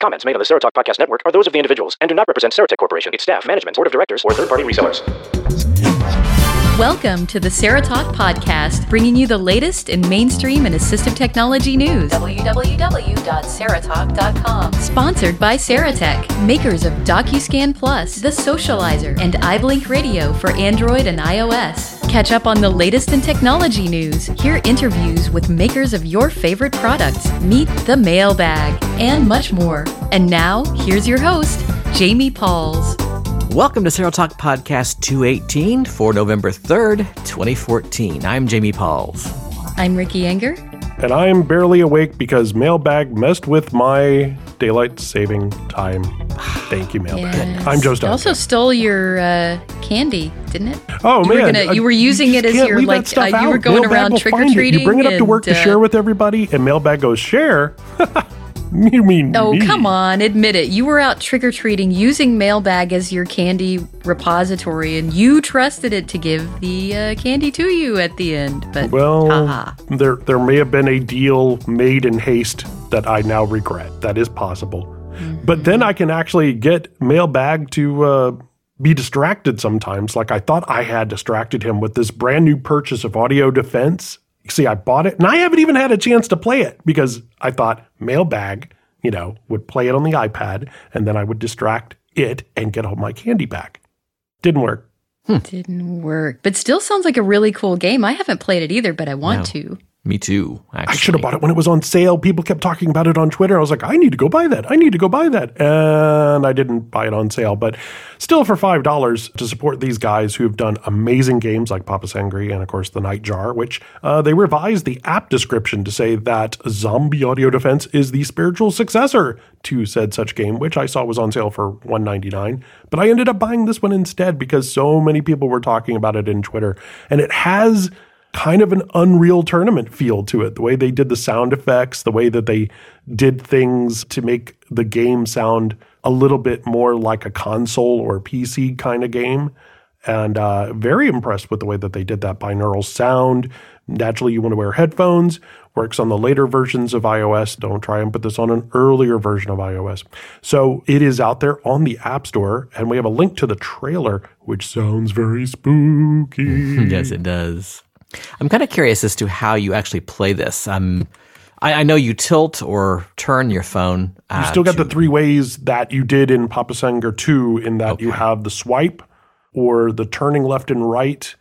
Comments made on the Serotalk Podcast Network are those of the individuals and do not represent Serotek Corporation, its staff, management, board of directors, or third-party resellers. Welcome to the Serotalk Podcast, bringing you the latest in mainstream and assistive technology news. www.serotalk.com. Sponsored by Serotek, makers of DocuScan Plus, The Socializer, and iBlink Radio for Android and iOS. Catch up on the latest in technology news, hear interviews with makers of your favorite products, meet the mailbag, and much more. And now, here's your host, Jamie Pauls. Welcome to Serotalk Podcast 218 for November 3rd, 2014. I'm Jamie Pauls. I'm Ricky Enger. And I'm barely awake because Mailbag messed with my daylight saving time. Thank you, Mailbag. Yes. I'm Joe Stone. It also stole your candy, didn't it? Oh, man. You were using it as your, you were going Mailbag around trick-or-treating. You bring it up to work to share with everybody, and Mailbag goes, share? You mean Oh, me. come on, admit it. You were out trick-or-treating using Mailbag as your candy repository, and you trusted it to give the candy to you at the end. But, well, there may have been a deal made in haste that I now regret. That is possible. Mm-hmm. But then I can actually get Mailbag to be distracted sometimes. Like I thought I had distracted him with this brand new purchase of Audio Defense. See, I bought it, and I haven't even had a chance to play it because I thought Mailbag, would play it on the iPad, and then I would distract it and get all my candy back. Didn't work. Didn't work. But still sounds like a really cool game. I haven't played it either, but I want to. Me too, actually. I should have bought it when it was on sale. People kept talking about it on Twitter. I was like, I need to go buy that. And I didn't buy it on sale. But still for $5 to support these guys who have done amazing games like Papa Sangre and, of course, The Nightjar, which they revised the app description to say that Zombie Audio Defense is the spiritual successor to said such game, which I saw was on sale for $1.99. But I ended up buying this one instead because so many people were talking about it in Twitter. And it has kind of an Unreal Tournament feel to it. The way they did the sound effects, the way that they did things to make the game sound a little bit more like a console or PC kind of game. And very impressed with the way that they did that binaural sound. Naturally, you want to wear headphones. Works on the later versions of iOS. Don't try and put this on an earlier version of iOS. So it is out there on the App Store, and we have a link to the trailer, which sounds very spooky. Yes, it does. I'm kind of curious as to how you actually play this. I know you tilt or turn your phone. You still got the three ways that you did in Papa Sangre 2 in that you have the swipe or the turning left and right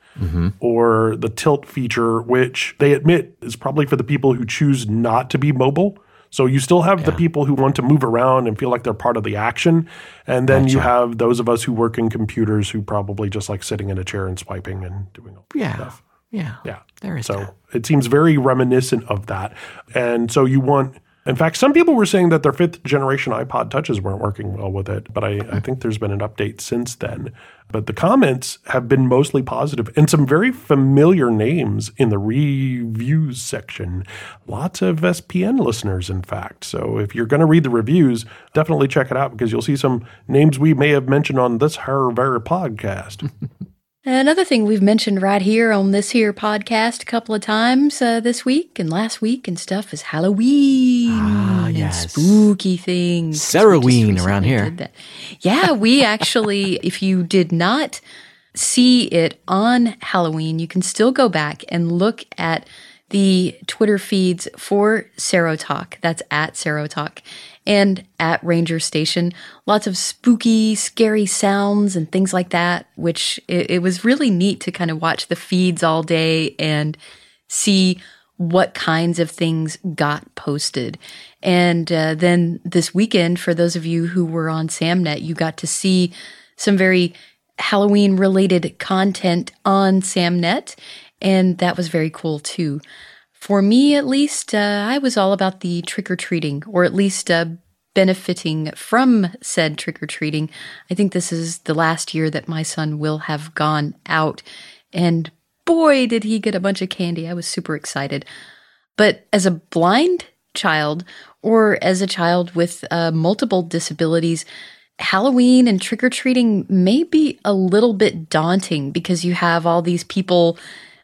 or the tilt feature, which they admit is probably for the people who choose not to be mobile. So you still have the people who want to move around and feel like they're part of the action. And then you have those of us who work in computers who probably just like sitting in a chair and swiping and doing all that stuff. Yeah. There is that. It seems very reminiscent of that. And so you want, in fact, some people were saying that their 5th generation iPod Touches weren't working well with it, but I think there's been an update since then. But the comments have been mostly positive and some very familiar names in the reviews section. Lots of SPN listeners, in fact. So if you're going to read the reviews, definitely check it out because you'll see some names we may have mentioned on this very podcast. Another thing we've mentioned right here on this here podcast a couple of times this week and last week and stuff is Halloween and spooky things. Saroween around here. Yeah, we actually, if you did not see it on Halloween, you can still go back and look at the Twitter feeds for Serotalk. That's at Serotalk. And at Ranger Station, lots of spooky, scary sounds and things like that, which it was really neat to kind of watch the feeds all day and see what kinds of things got posted. And then this weekend, for those of you who were on Samnet, you got to see some very Halloween-related content on Samnet, and that was very cool too. For me, at least, I was all about the trick-or-treating, or at least benefiting from said trick-or-treating. I think this is the last year that my son will have gone out, and boy, did he get a bunch of candy. I was super excited. But as a blind child, or as a child with multiple disabilities, Halloween and trick-or-treating may be a little bit daunting because you have all these people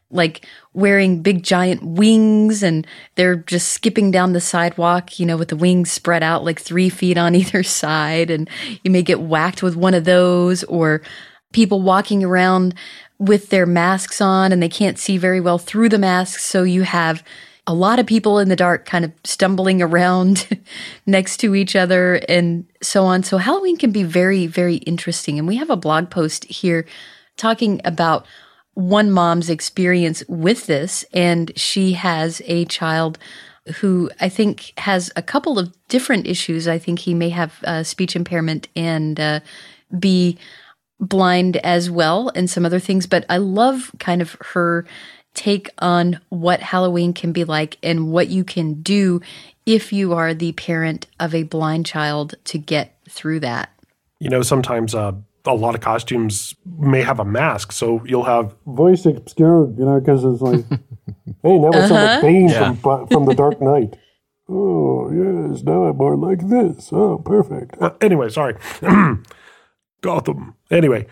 like wearing big giant wings, and they're just skipping down the sidewalk, with the wings spread out like 3 feet on either side. And you may get whacked with one of those, or people walking around with their masks on and they can't see very well through the masks. So you have a lot of people in the dark kind of stumbling around next to each other and so on. So Halloween can be very, very interesting. And we have a blog post here talking about one mom's experience with this. And she has a child who I think has a couple of different issues. I think he may have speech impairment and be blind as well and some other things. But I love kind of her take on what Halloween can be like and what you can do if you are the parent of a blind child to get through that. Sometimes a lot of costumes may have a mask, so you'll have voice obscured, because it's like, hey, now I sound like Bane from The Dark Knight. Oh, yes, now I'm more like this. Oh, perfect. Anyway, sorry. Gotham. Anyway,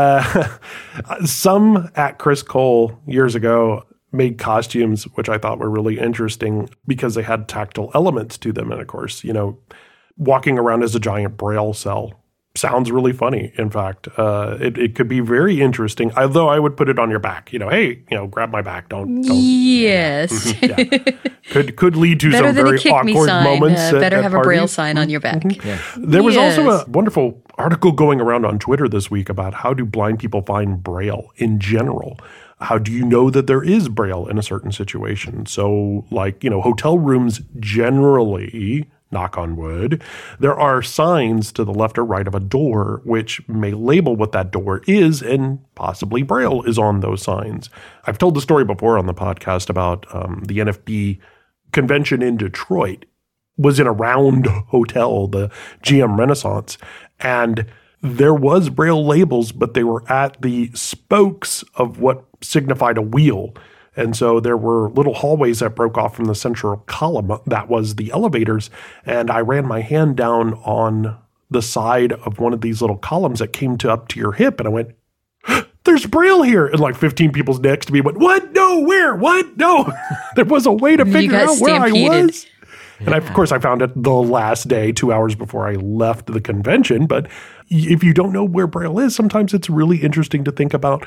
some at Chris Cole years ago made costumes, which I thought were really interesting because they had tactile elements to them. And of course, walking around as a giant braille cell sounds really funny. In fact, it could be very interesting, although I would put it on your back. Hey, grab my back. Don't. Yes. Could lead to some very awkward moments. Better have a braille parties. sign on your back. There was also a wonderful article going around on Twitter this week about how do blind people find braille in general. How do you know that there is braille in a certain situation? So, hotel rooms generally, knock on wood, there are signs to the left or right of a door which may label what that door is, and possibly braille is on those signs. I've told the story before on the podcast about the NFB convention in Detroit was in a round hotel, the GM Renaissance, and there was braille labels, but they were at the spokes of what signified a wheel. And so there were little hallways that broke off from the central column that was the elevators. And I ran my hand down on the side of one of these little columns that came up to your hip. And I went, there's braille here. And like 15 people next to me went, what? No, where? What? No. There was a way to figure out where I was. And of course, I found it the last day, 2 hours before I left the convention. But if you don't know where braille is, sometimes it's really interesting to think about,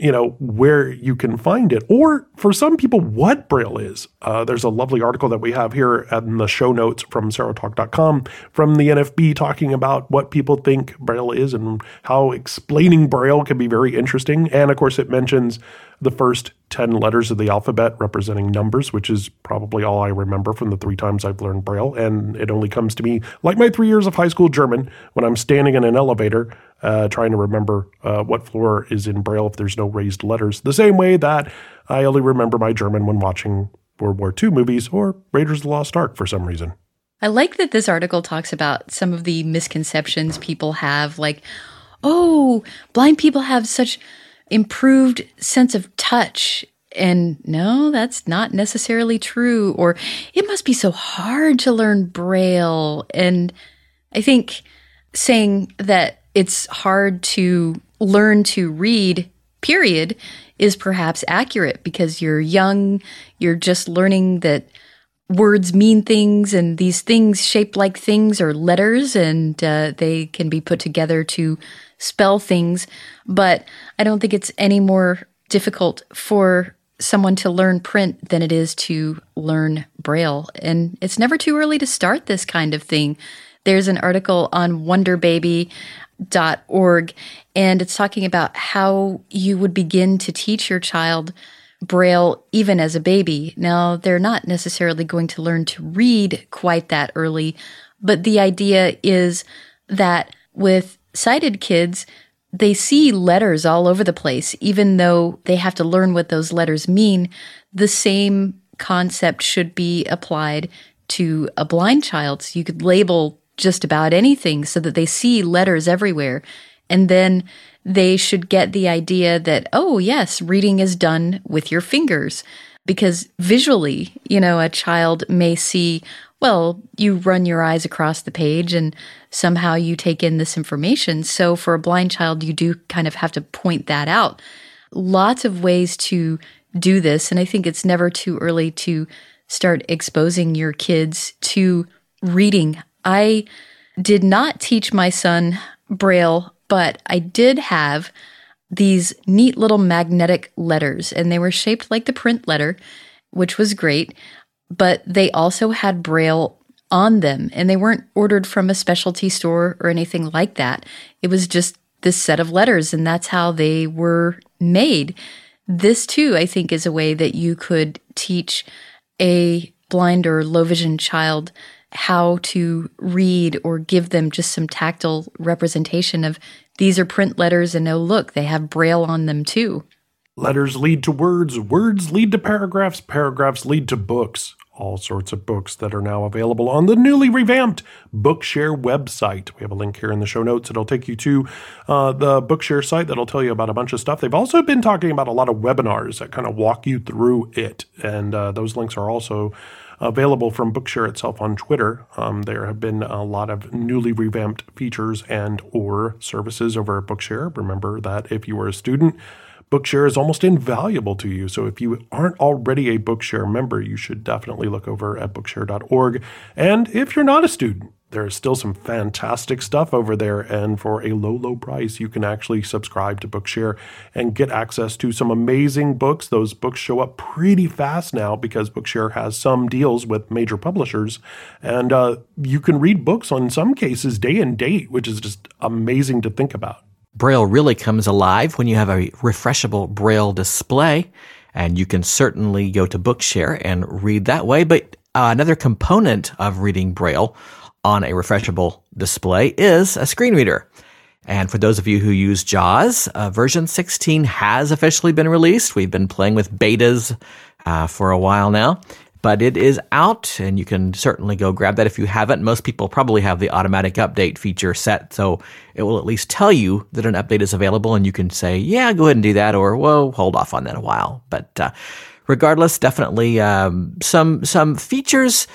where you can find it. Or for some people, what braille is. There's a lovely article that we have here in the show notes from serotalk.com from the NFB talking about what people think braille is and how explaining braille can be very interesting. And of course, it mentions the first 10 letters of the alphabet representing numbers, which is probably all I remember from the 3 times I've learned braille. And it only comes to me, like my 3 years of high school German, when I'm standing in an elevator trying to remember what floor is in braille if there's no raised letters. The same way that I only remember my German when watching World War II movies or Raiders of the Lost Ark for some reason. I like that this article talks about some of the misconceptions people have, like, oh, blind people have such improved sense of touch. And no, that's not necessarily true. Or it must be so hard to learn braille. And I think saying that it's hard to learn to read, period, is perhaps accurate because you're young, you're just learning that words mean things, and these things shaped like things are letters, and they can be put together to spell things. But I don't think it's any more difficult for someone to learn print than it is to learn braille. And it's never too early to start this kind of thing. There's an article on wonderbaby.org, and it's talking about how you would begin to teach your child braille even as a baby. Now, they're not necessarily going to learn to read quite that early, but the idea is that with sighted kids, they see letters all over the place, even though they have to learn what those letters mean. The same concept should be applied to a blind child. So you could label just about anything so that they see letters everywhere. And then they should get the idea that, oh, yes, reading is done with your fingers. Because visually, a child may see, well, you run your eyes across the page and somehow you take in this information. So for a blind child, you do kind of have to point that out. Lots of ways to do this. And I think it's never too early to start exposing your kids to reading. I did not teach my son Braille, but I did have these neat little magnetic letters, and they were shaped like the print letter, which was great, but they also had Braille on them, and they weren't ordered from a specialty store or anything like that. It was just this set of letters, and that's how they were made. This, too, I think, is a way that you could teach a blind or low vision child how to read, or give them just some tactile representation of these are print letters, and oh, look, they have Braille on them too. Letters lead to words, words lead to paragraphs, paragraphs lead to books. All sorts of books that are now available on the newly revamped Bookshare website. We have a link here in the show notes. It'll take you to the Bookshare site that'll tell you about a bunch of stuff. They've also been talking about a lot of webinars that kind of walk you through it. And those links are also available from Bookshare itself on Twitter. There have been a lot of newly revamped features and or services over at Bookshare. Remember that if you are a student, Bookshare is almost invaluable to you. So if you aren't already a Bookshare member, you should definitely look over at bookshare.org. And if you're not a student, there's still some fantastic stuff over there. And for a low, low price, you can actually subscribe to Bookshare and get access to some amazing books. Those books show up pretty fast now because Bookshare has some deals with major publishers. And you can read books on some cases day and date, which is just amazing to think about. Braille really comes alive when you have a refreshable Braille display, and you can certainly go to Bookshare and read that way. But another component of reading Braille on a refreshable display is a screen reader. And for those of you who use JAWS, version 16 has officially been released. We've been playing with betas for a while now. But it is out, and you can certainly go grab that if you haven't. Most people probably have the automatic update feature set, so it will at least tell you that an update is available, and you can say, yeah, go ahead and do that, or, well, hold off on that a while. But regardless, definitely some features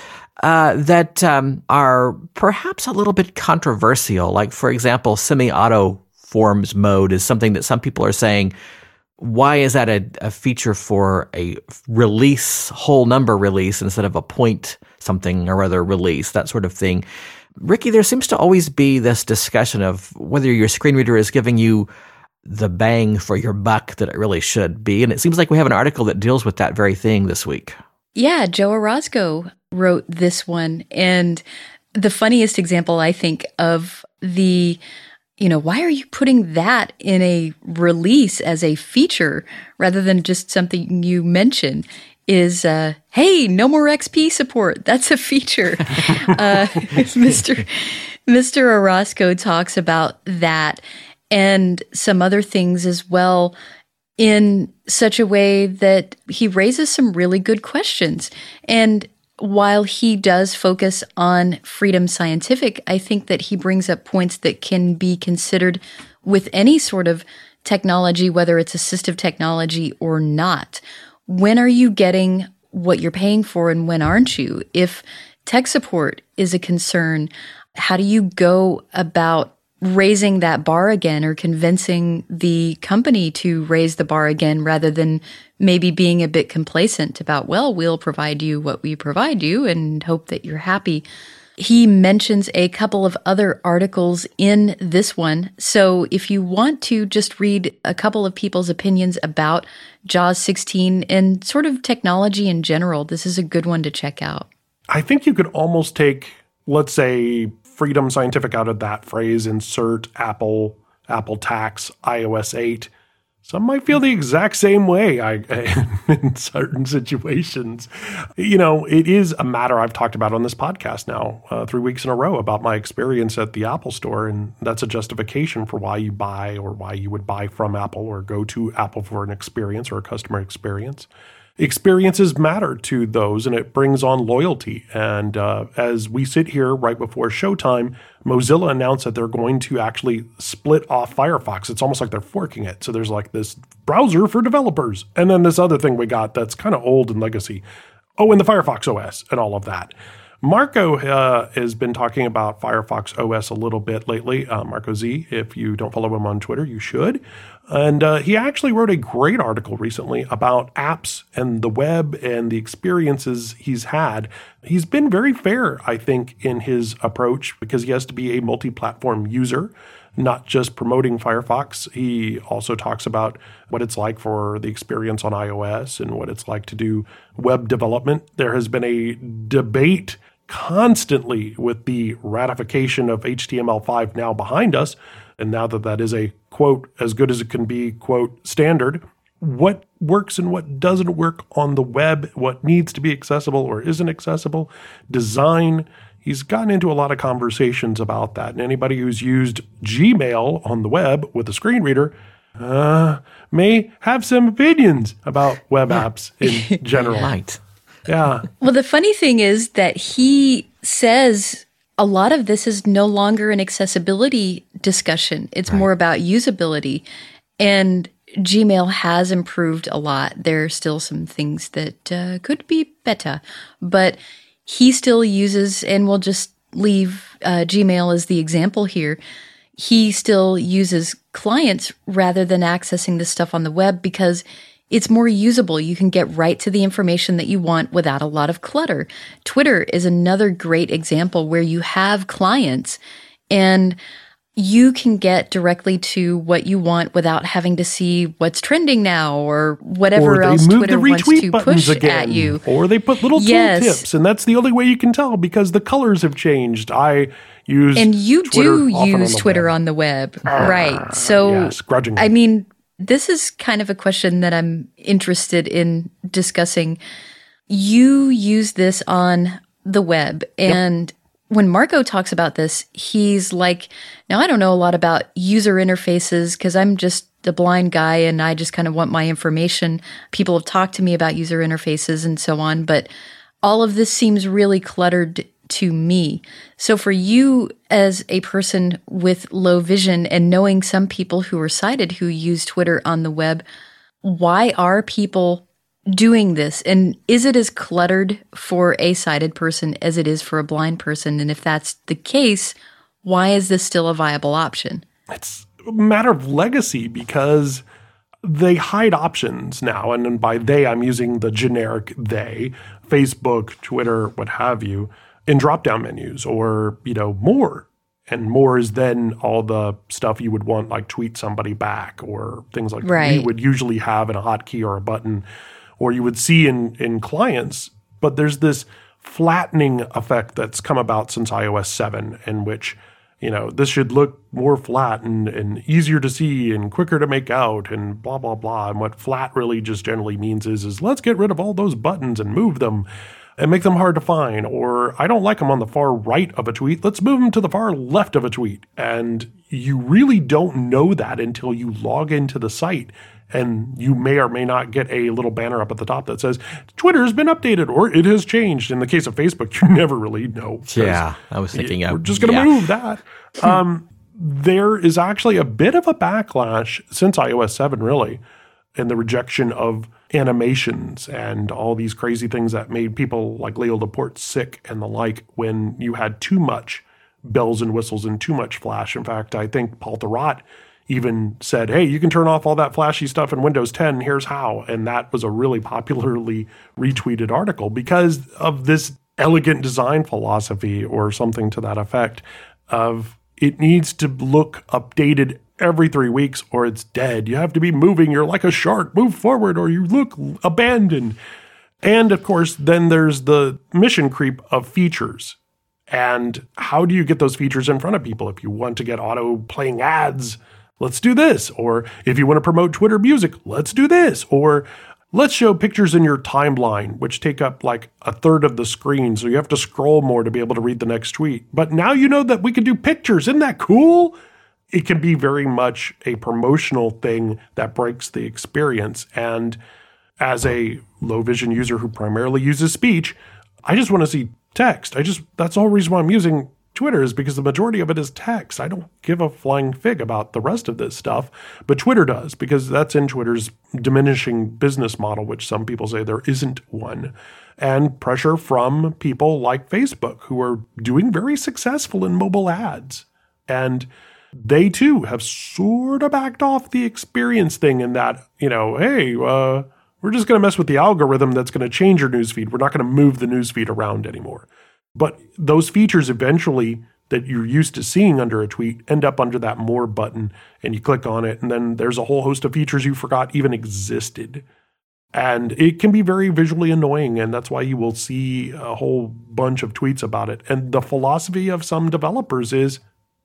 that are perhaps a little bit controversial. Like, for example, semi-auto forms mode is something that some people are saying, why is that a feature for a release, whole number release, instead of a point something or other release, that sort of thing? Ricky, there seems to always be this discussion of whether your screen reader is giving you the bang for your buck that it really should be. And it seems like we have an article that deals with that very thing this week. Yeah, Joe Orozco wrote this one. And the funniest example, I think, of the why are you putting that in a release as a feature rather than just something you mention is, hey, no more XP support. That's a feature. Mr. Orozco talks about that and some other things as well in such a way that he raises some really good questions. And while he does focus on Freedom Scientific, I think that he brings up points that can be considered with any sort of technology, whether it's assistive technology or not. When are you getting what you're paying for and when aren't you? If tech support is a concern, how do you go about raising that bar again or convincing the company to raise the bar again rather than maybe being a bit complacent about, well, we'll provide you what we provide you and hope that you're happy. He mentions a couple of other articles in this one. So if you want to just read a couple of people's opinions about JAWS 16 and sort of technology in general, this is a good one to check out. I think you could almost take, let's say, Freedom Scientific out of that phrase, insert Apple tax, iOS 8. Some might feel the exact same way in certain situations. It is a matter I've talked about on this podcast now 3 weeks in a row about my experience at the Apple Store, and that's a justification for why you buy or why you would buy from Apple or go to Apple for an experience or a customer experience. Experiences matter to those, and it brings on loyalty. And as we sit here right before showtime, Mozilla announced that they're going to actually split off Firefox. It's almost like they're forking it. So there's like this browser for developers, and then this other thing we got that's kind of old and legacy. Oh, and the Firefox OS and all of that. Marco has been talking about Firefox OS a little bit lately. Marco Z, if you don't follow him on Twitter, you should. And he actually wrote a great article recently about apps and the web and the experiences he's had. He's been very fair, I think, in his approach because he has to be a multi-platform user, not just promoting Firefox. He also talks about what it's like for the experience on iOS and what it's like to do web development. There has been a debate constantly with the ratification of HTML5 now behind us. And now that that is a, quote, as good as it can be, quote, standard, what works and what doesn't work on the web, what needs to be accessible or isn't accessible, design. He's gotten into a lot of conversations about that. And anybody who's used Gmail on the web with a screen reader may have some opinions about web apps in general. Right. Yeah. Well, the funny thing is that he says a lot of this is no longer an accessibility discussion. It's more about usability. And Gmail has improved a lot. There are still some things that could be better. But he still uses, and we'll just leave Gmail as the example here, he still uses clients rather than accessing this stuff on the web because it's more usable. You can get right to the information that you want without a lot of clutter. Twitter is another great example where you have clients and you can get directly to what you want without having to see what's trending now or whatever else Twitter wants to push at you. Or they put little tooltips, and that's the only way you can tell because the colors have changed. I use and you Twitter do use Twitter on the web, right? So, yes, grudgingly. I mean, this is kind of a question that I'm interested in discussing. You use this on the web, and when Marco talks about this, he's like, now I don't know a lot about user interfaces because I'm just a blind guy and I just kind of want my information. People have talked to me about user interfaces and so on, but all of this seems really cluttered to me. So for you as a person with low vision and knowing some people who are sighted who use Twitter on the web, why are people doing this? And is it as cluttered for a sighted person as it is for a blind person? And if that's the case, why is this still a viable option? It's a matter of legacy because they hide options now. And by they, I'm using the generic they, Facebook, Twitter, what have you, in drop-down menus or, more. And more is then all the stuff you would want, like tweet somebody back or things like that you would usually have in a hotkey or a button or you would see in clients. But there's this flattening effect that's come about since iOS 7 in which, this should look more flat and easier to see and quicker to make out and blah, blah, blah. And what flat really just generally means is let's get rid of all those buttons and move them and make them hard to find. Or I don't like them on the far right of a tweet. Let's move them to the far left of a tweet. And you really don't know that until you log into the site. And you may or may not get a little banner up at the top that says, Twitter has been updated or it has changed. In the case of Facebook, you never really know. Yeah, I was thinking we're just going to move that. There is actually a bit of a backlash since iOS 7, really, in the rejection of animations and all these crazy things that made people like Leo Laporte sick and the like when you had too much bells and whistles and too much flash. In fact, I think Paul Thurrott even said, hey, you can turn off all that flashy stuff in Windows 10. Here's how. And that was a really popularly retweeted article because of this elegant design philosophy or something to that effect of it needs to look updated every 3 weeks or it's dead. You have to be moving. You're like a shark. Move forward or you look abandoned. And of course, then there's the mission creep of features. And how do you get those features in front of people? If you want to get auto playing ads, let's do this. Or if you want to promote Twitter music, let's do this. Or let's show pictures in your timeline, which take up like a third of the screen. So you have to scroll more to be able to read the next tweet. But now you know that we can do pictures. Isn't that cool? It can be very much a promotional thing that breaks the experience. And as a low vision user who primarily uses speech, I just want to see text. That's the whole reason why I'm using Twitter is because the majority of it is text. I don't give a flying fig about the rest of this stuff, but Twitter does, because that's in Twitter's diminishing business model, which some people say there isn't one. And pressure from people like Facebook, who are doing very successful in mobile ads. And they too have sort of backed off the experience thing in that, hey, we're just going to mess with the algorithm that's going to change your newsfeed. We're not going to move the newsfeed around anymore. But those features eventually that you're used to seeing under a tweet end up under that More button, and you click on it, and then there's a whole host of features you forgot even existed. And it can be very visually annoying, and that's why you will see a whole bunch of tweets about it. And the philosophy of some developers is,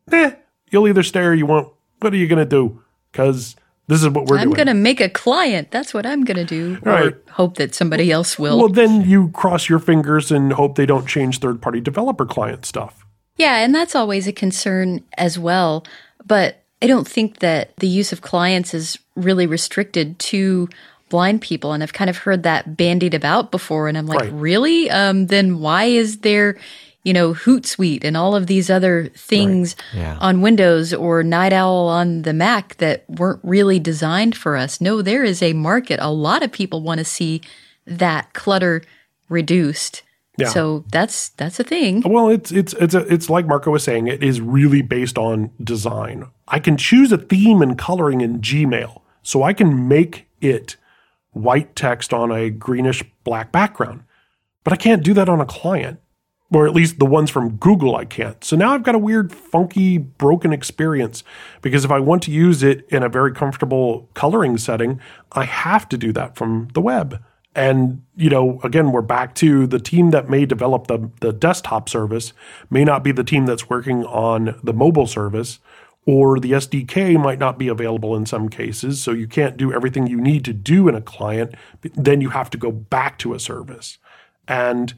you'll either stay or you won't. What are you going to do? Because this is what we're doing. I'm going to make a client. That's what I'm going to do. Right. Or hope that somebody else will. Well, then you cross your fingers and hope they don't change third-party developer client stuff. Yeah, and that's always a concern as well. But I don't think that the use of clients is really restricted to blind people. And I've kind of heard that bandied about before. And I'm like, really? Then why is there Hootsuite and all of these other things on Windows or Night Owl on the Mac that weren't really designed for us? No, there is a market. A lot of people want to see that clutter reduced. Yeah. So that's a thing. Well, it's like Marco was saying, it is really based on design. I can choose a theme and coloring in Gmail, so I can make it white text on a greenish black background. But I can't do that on a client. Or at least the ones from Google I can't. So now I've got a weird, funky, broken experience, because if I want to use it in a very comfortable coloring setting, I have to do that from the web. And, again, we're back to the team that may develop the desktop service may not be the team that's working on the mobile service, or the SDK might not be available in some cases. So you can't do everything you need to do in a client. Then you have to go back to a service. And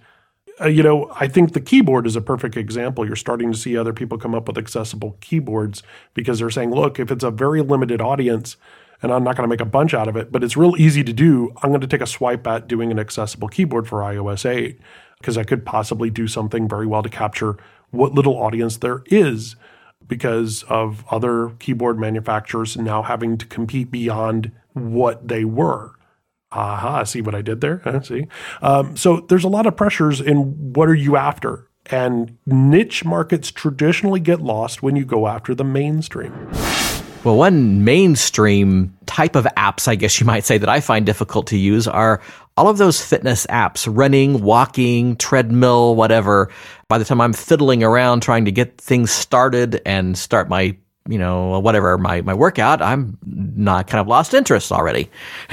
I think the keyboard is a perfect example. You're starting to see other people come up with accessible keyboards because they're saying, look, if it's a very limited audience and I'm not going to make a bunch out of it, but it's real easy to do, I'm going to take a swipe at doing an accessible keyboard for iOS 8 because I could possibly do something very well to capture what little audience there is because of other keyboard manufacturers now having to compete beyond what they were. Aha, see what I did there? See? So there's a lot of pressures in what are you after? And niche markets traditionally get lost when you go after the mainstream. Well, one mainstream type of apps, I guess you might say, that I find difficult to use are all of those fitness apps, running, walking, treadmill, whatever. By the time I'm fiddling around trying to get things started and start my my workout, I'm not kind of lost interest already.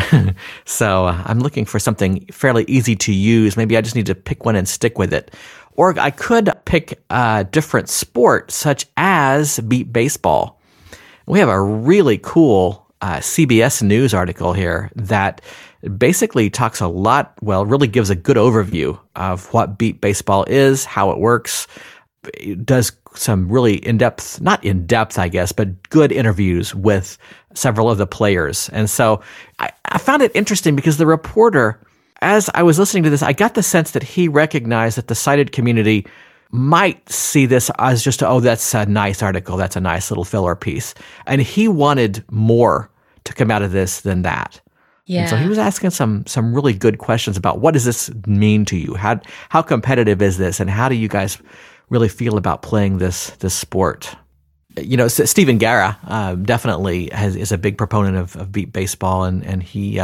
So I'm looking for something fairly easy to use. Maybe I just need to pick one and stick with it. Or I could pick a different sport, such as Beat Baseball. We have a really cool CBS News article here that basically talks a lot, really gives a good overview of what Beat Baseball is, how it works. It does some really in-depth, not in-depth, I guess, but good interviews with several of the players. And so I found it interesting because the reporter, as I was listening to this, I got the sense that he recognized that the sighted community might see this as just, that's a nice article, that's a nice little filler piece. And he wanted more to come out of this than that. Yeah. And so he was asking some really good questions about what does this mean to you? How competitive is this? And how do you guys really feel about playing this sport? Stephen Guerra definitely is a big proponent of Beat Baseball, and he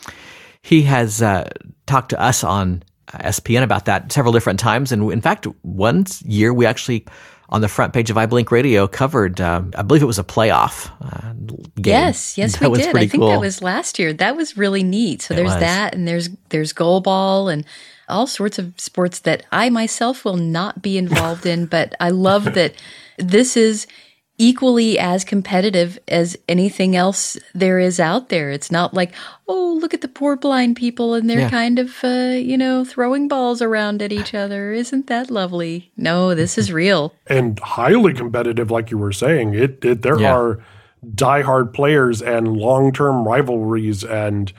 has talked to us on SPN about that several different times. And in fact, one year we actually, on the front page of iBlink Radio, covered, I believe it was a playoff game. Yes, we did. I think that was last year. That was really neat. So there's that, and there's goalball and all sorts of sports that I myself will not be involved in, but I love that this is equally as competitive as anything else there is out there. It's not like, look at the poor blind people and they're kind of, throwing balls around at each other. Isn't that lovely? No, this is real. And highly competitive, like you were saying. There are diehard players and long-term rivalries and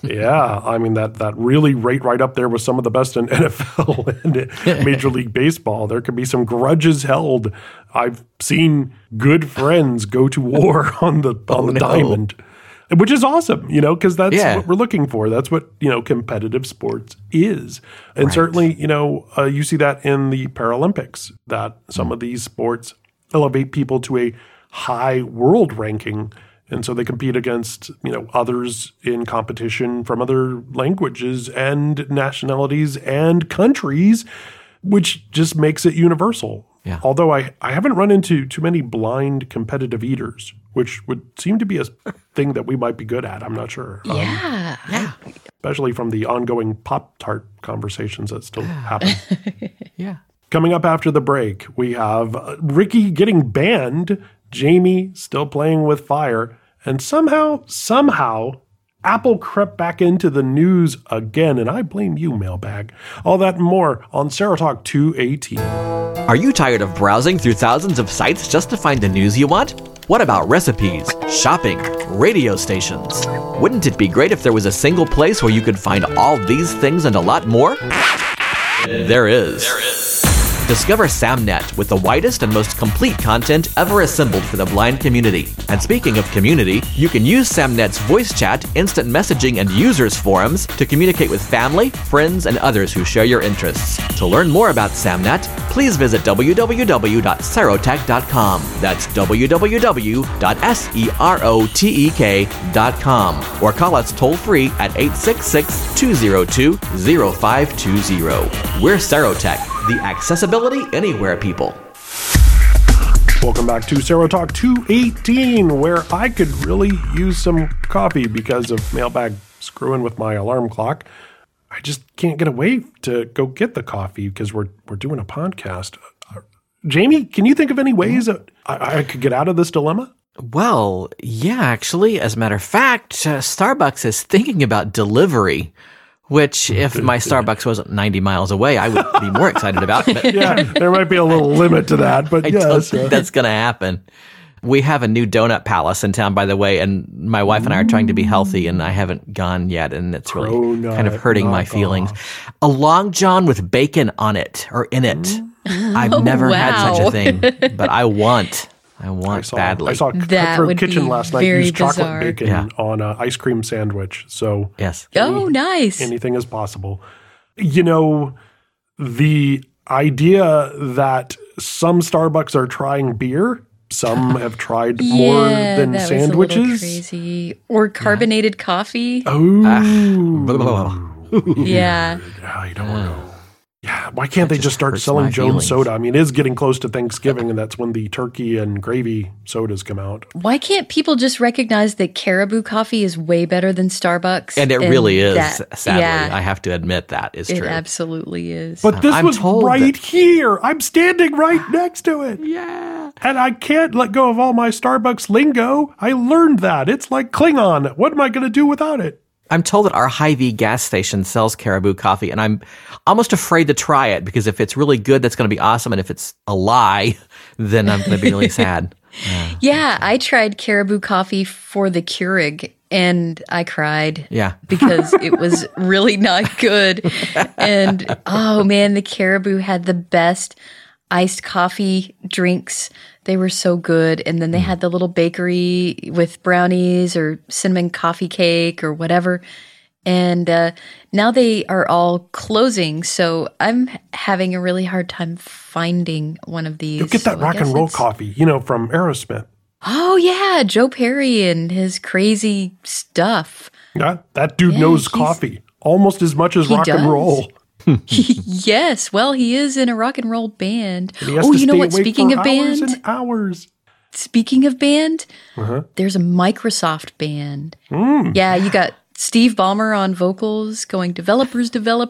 Yeah, I mean that really right up there with some of the best in NFL and Major League Baseball. There could be some grudges held. I've seen good friends go to war on the diamond, which is awesome, because that's what we're looking for. That's what competitive sports is, and certainly you see that in the Paralympics, that some of these sports elevate people to a high world ranking. And so they compete against, others in competition from other languages and nationalities and countries, which just makes it universal. Yeah. Although I haven't run into too many blind competitive eaters, which would seem to be a thing that we might be good at. I'm not sure. Yeah. Especially from the ongoing Pop-Tart conversations that still happen. Yeah. Coming up after the break, we have Ricky getting banned, Jamie still playing with fire, and somehow, Apple crept back into the news again, and I blame you, Mailbag. All that and more on Sarah Talk 218. Are you tired of browsing through thousands of sites just to find the news you want? What about recipes, shopping, radio stations? Wouldn't it be great if there was a single place where you could find all these things and a lot more? There is. Discover SamNet with the widest and most complete content ever assembled for the blind community. And speaking of community, you can use SamNet's voice chat, instant messaging, and users forums to communicate with family, friends, and others who share your interests. To learn more about SamNet, please visit www.serotech.com. That's www.serotek.com. Or call us toll-free at 866-202-0520. We're Serotech. The accessibility anywhere people. Welcome back to Sarah Talk 218, where I could really use some coffee because of Mailbag screwing with my alarm clock. I just can't get away to go get the coffee because we're doing a podcast. Jamie, can you think of any ways that I could get out of this dilemma? Well, yeah, actually. As a matter of fact, Starbucks is thinking about delivery. Which, if my Starbucks wasn't 90 miles away, I would be more excited about. But yeah, there might be a little limit to that, but I don't think that's going to happen. We have a new donut palace in town, by the way, and my wife and I are trying to be healthy, and I haven't gone yet, and it's really kind of hurting my feelings. A Long John with bacon on it, or in it. I've never had such a thing, but I want badly. I saw Cutthroat Kitchen last night use chocolate bacon on an ice cream sandwich. So yes. Nice. Anything is possible. The idea that some Starbucks are trying beer, some have tried more than sandwiches. Was a little crazy. Or carbonated coffee. Oh. Yeah. I don't know. Yeah, why can't they just start selling Jones Soda? I mean, it is getting close to Thanksgiving, and that's when the turkey and gravy sodas come out. Why can't people just recognize that Caribou coffee is way better than Starbucks? And it really is, sadly. Yeah, I have to admit that is true. It absolutely is. But this was right here. I'm standing right next to it. Yeah. And I can't let go of all my Starbucks lingo. I learned that. It's like Klingon. What am I going to do without it? I'm told that our Hy-Vee gas station sells Caribou coffee, and I'm almost afraid to try it because if it's really good, that's going to be awesome. And if it's a lie, then I'm going to be really sad. Yeah, I tried Caribou coffee for the Keurig, and I cried. Yeah. Because it was really not good. And, oh, man, the Caribou had the best iced coffee drinks. They were so good. And then they had the little bakery with brownies or cinnamon coffee cake or whatever. And now they are all closing. So I'm having a really hard time finding one of these. You get that rock and roll coffee, from Aerosmith. Oh, yeah. Joe Perry and his crazy stuff. Yeah, that dude knows coffee almost as much as rock and roll. Yes. Well, he is in a rock and roll band. Oh, you know what? Speaking of band, hours. Speaking of band, there's a Microsoft band. Yeah, you got Steve Ballmer on vocals going developers.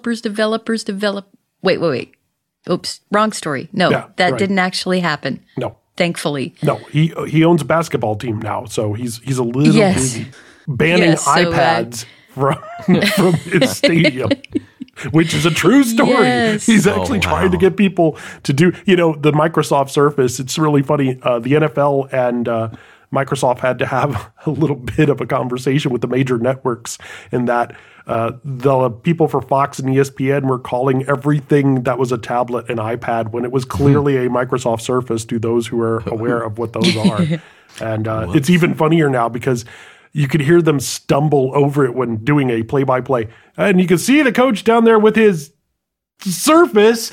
Wait. Oops, wrong story. No, that didn't actually happen. No. Thankfully. No, he owns a basketball team now, so he's a little busy banning iPads from his stadium. Which is a true story. Yes. He's actually trying to get people to do, the Microsoft Surface. It's really funny. The NFL and Microsoft had to have a little bit of a conversation with the major networks in that the people for Fox and ESPN were calling everything that was a tablet an iPad when it was clearly a Microsoft Surface to those who are aware of what those are. And it's even funnier now because you could hear them stumble over it when doing a play-by-play. And you can see the coach down there with his Surface.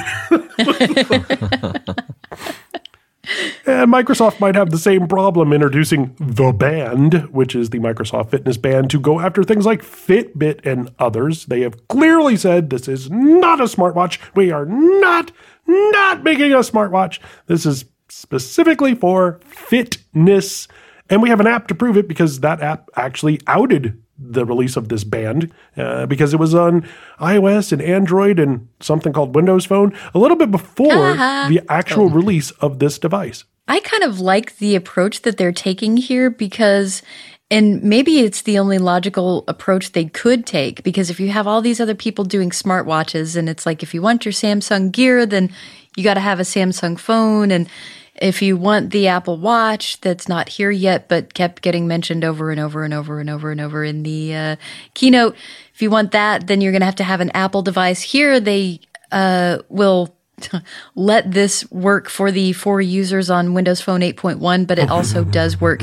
And Microsoft might have the same problem introducing the Band, which is the Microsoft Fitness Band, to go after things like Fitbit and others. They have clearly said this is not a smartwatch. We are not making a smartwatch. This is specifically for fitness. And we have an app to prove it because that app actually outed the release of this band because it was on iOS and Android and something called Windows Phone a little bit before the actual release of this device. I kind of like the approach that they're taking here because, and maybe it's the only logical approach they could take, because if you have all these other people doing smartwatches and it's like if you want your Samsung Gear, then you got to have a Samsung phone, and if you want the Apple Watch that's not here yet but kept getting mentioned over and over and over and over and over in the keynote, if you want that, then you're going to have an Apple device. Here they will let this work for users on Windows Phone 8.1, but it also does work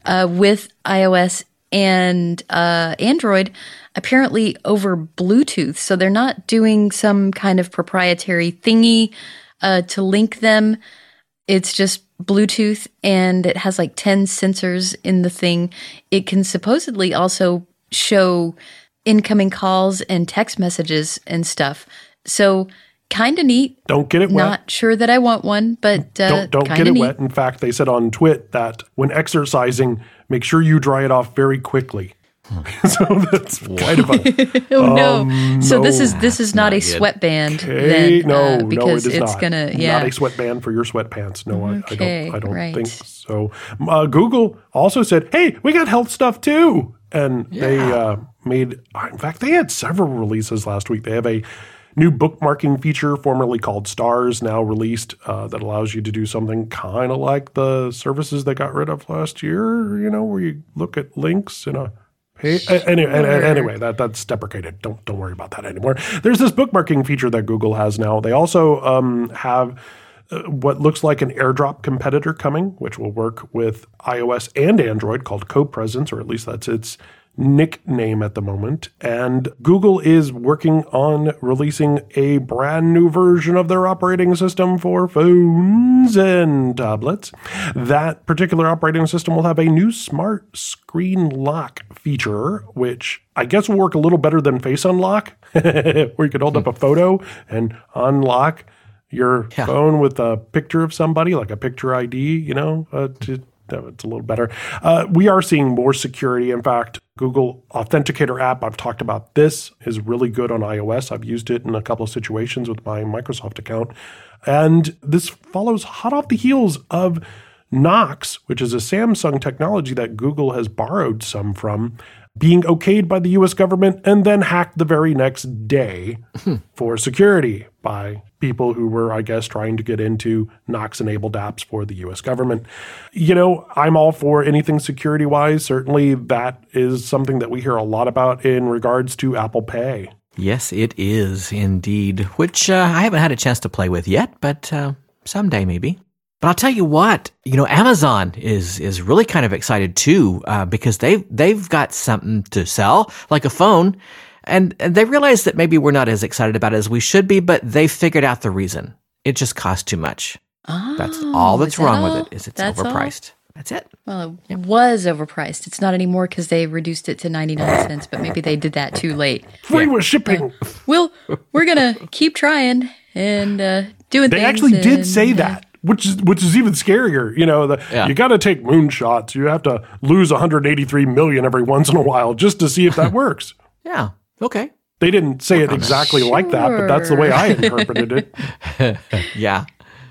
with iOS and Android, apparently over Bluetooth. So they're not doing some kind of proprietary thingy to link them. It's just Bluetooth, and it has like 10 sensors in the thing. It can supposedly also show incoming calls and text messages and stuff. So kind of neat. Don't get it wet. Not sure that I want one, but don't get it neat. wet. In fact, they said on Twit that when exercising, make sure you dry it off very quickly. So that's kind of a oh no! So this is not a sweatband then, because it is it's not. gonna Not a sweatband for your sweatpants. No, I don't right. think so. Google also said, "Hey, we got health stuff too," and they made. In fact, they had several releases last week. They have a new bookmarking feature, formerly called Stars, now released, that allows you to do something kind of like the services they got rid of last year. You know, where you look at links in a. Hey, anyway, that's deprecated. Don't worry about that anymore. There's this bookmarking feature that Google has now. They also have what looks like an AirDrop competitor coming, which will work with iOS and Android, called CoPresence, or at least that's its nickname at the moment. And Google is working on releasing a brand new version of their operating system for phones and tablets. That particular operating system will have a new smart screen lock feature, which I guess will work a little better than Face Unlock, where you could hold up a photo and unlock your phone with a picture of somebody, like a picture ID, you know, it's a little better. We are seeing more security. In fact, Google Authenticator app, I've talked about this, is really good on iOS. I've used it in a couple of situations with my Microsoft account. And this follows hot off the heels of Knox, which is a Samsung technology that Google has borrowed some from, being okayed by the U.S. government and then hacked the very next day for security by people who were, I guess, trying to get into Knox-enabled apps for the U.S. government. You know, I'm all for anything security-wise. Certainly that is something that we hear a lot about in regards to Apple Pay. Yes, it is indeed, which I haven't had a chance to play with yet, but someday maybe. But I'll tell you what, you know, Amazon is really kind of excited too, because they've got something to sell, like a phone, and they realize that maybe we're not as excited about it as we should be, but they figured out the reason. It just costs too much. Oh, that's all that's wrong with it, is it's that's overpriced. All? That's it. Well, it was overpriced. It's not anymore because they reduced it to 99 cents, but maybe they did that too late. Free with shipping. We're going to keep trying and doing things. They actually did say that. Which is even scarier, you know. You got to take moonshots. You have to lose 183 million every once in a while just to see if that works. Yeah. Okay. They didn't say it exactly like that, but that's the way I interpreted it. Yeah.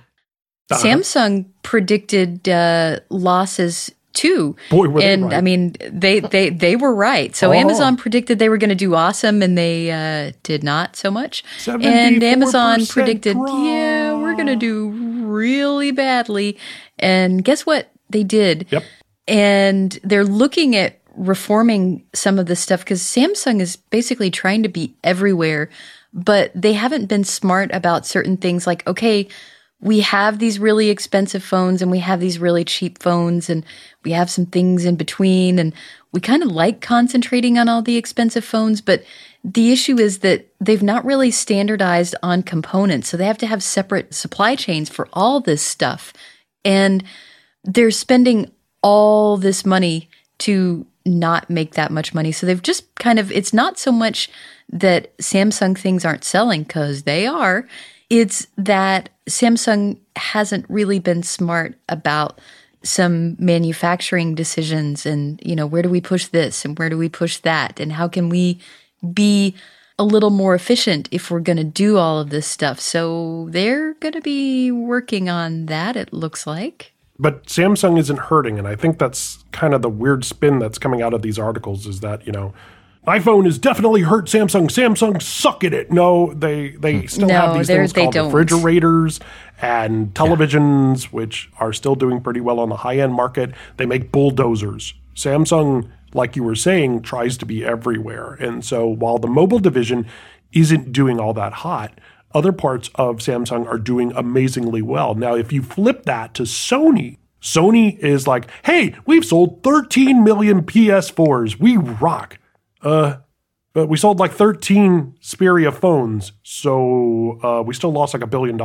Samsung predicted losses too. Boy, were they right. I mean, they were right. So Amazon predicted they were going to do awesome, and they did not so much. And Amazon predicted, we're going to do really badly. And guess what they did? Yep. And they're looking at reforming some of this stuff because Samsung is basically trying to be everywhere, but they haven't been smart about certain things like, okay, we have these really expensive phones and we have these really cheap phones and we have some things in between, and we kind of like concentrating on all the expensive phones, but the issue is that they've not really standardized on components. So they have to have separate supply chains for all this stuff. And they're spending all this money to not make that much money. So they've just kind of, it's not so much that Samsung things aren't selling, because they are. It's that Samsung hasn't really been smart about some manufacturing decisions and, where do we push this and where do we push that? And how can we be a little more efficient if we're going to do all of this stuff? So they're going to be working on that, it looks like. But Samsung isn't hurting, and I think that's kind of the weird spin that's coming out of these articles is that, iPhone has definitely hurt Samsung. Samsung suck at it. No, they still have these things called refrigerators and televisions, which are still doing pretty well on the high-end market. They make bulldozers. Samsung, like you were saying, tries to be everywhere. And so while the mobile division isn't doing all that hot, other parts of Samsung are doing amazingly well. Now, if you flip that to Sony is like, hey, we've sold 13 million PS4s. We rock. But we sold like 13 Xperia phones, so we still lost like $1 billion.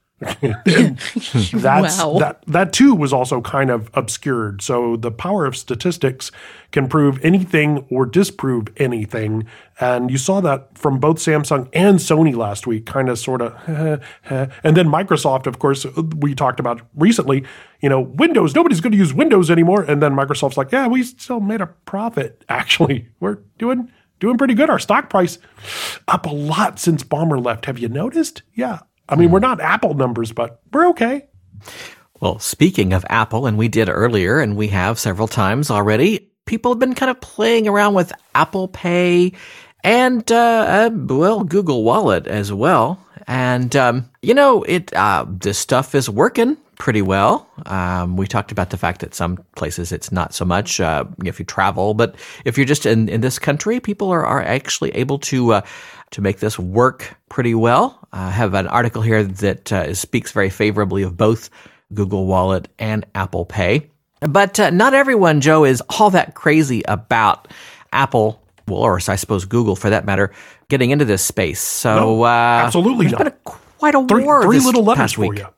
That too was also kind of obscured. So the power of statistics can prove anything or disprove anything. And you saw that from both Samsung and Sony last week, kind of sort of. And then Microsoft, of course, we talked about recently, Windows, nobody's going to use Windows anymore. And then Microsoft's like, yeah, we still made a profit. Actually, we're doing pretty good. Our stock price up a lot since Ballmer left. Have you noticed? Yeah. I mean, we're not Apple numbers, but we're okay. Well, speaking of Apple, and we did earlier, and we have several times already, people have been kind of playing around with Apple Pay and, Google Wallet as well. And, this stuff is working pretty well. We talked about the fact that some places it's not so much if you travel, but if you're just in this country, people are actually able to make this work pretty well. I have an article here that speaks very favorably of both Google Wallet and Apple Pay. But not everyone, Joe, is all that crazy about Apple, or I suppose Google for that matter, getting into this space. So no, absolutely there's been quite a war three this little letters past for week. you.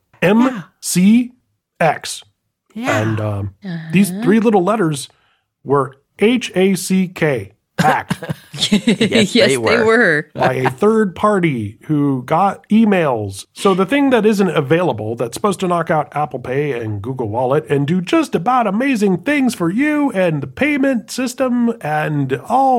MCX. Yeah. And these three little letters were HACK. Hacked. Yes, they were. By a third party who got emails. So the thing that isn't available, that's supposed to knock out Apple Pay and Google Wallet and do just about amazing things for you and the payment system and,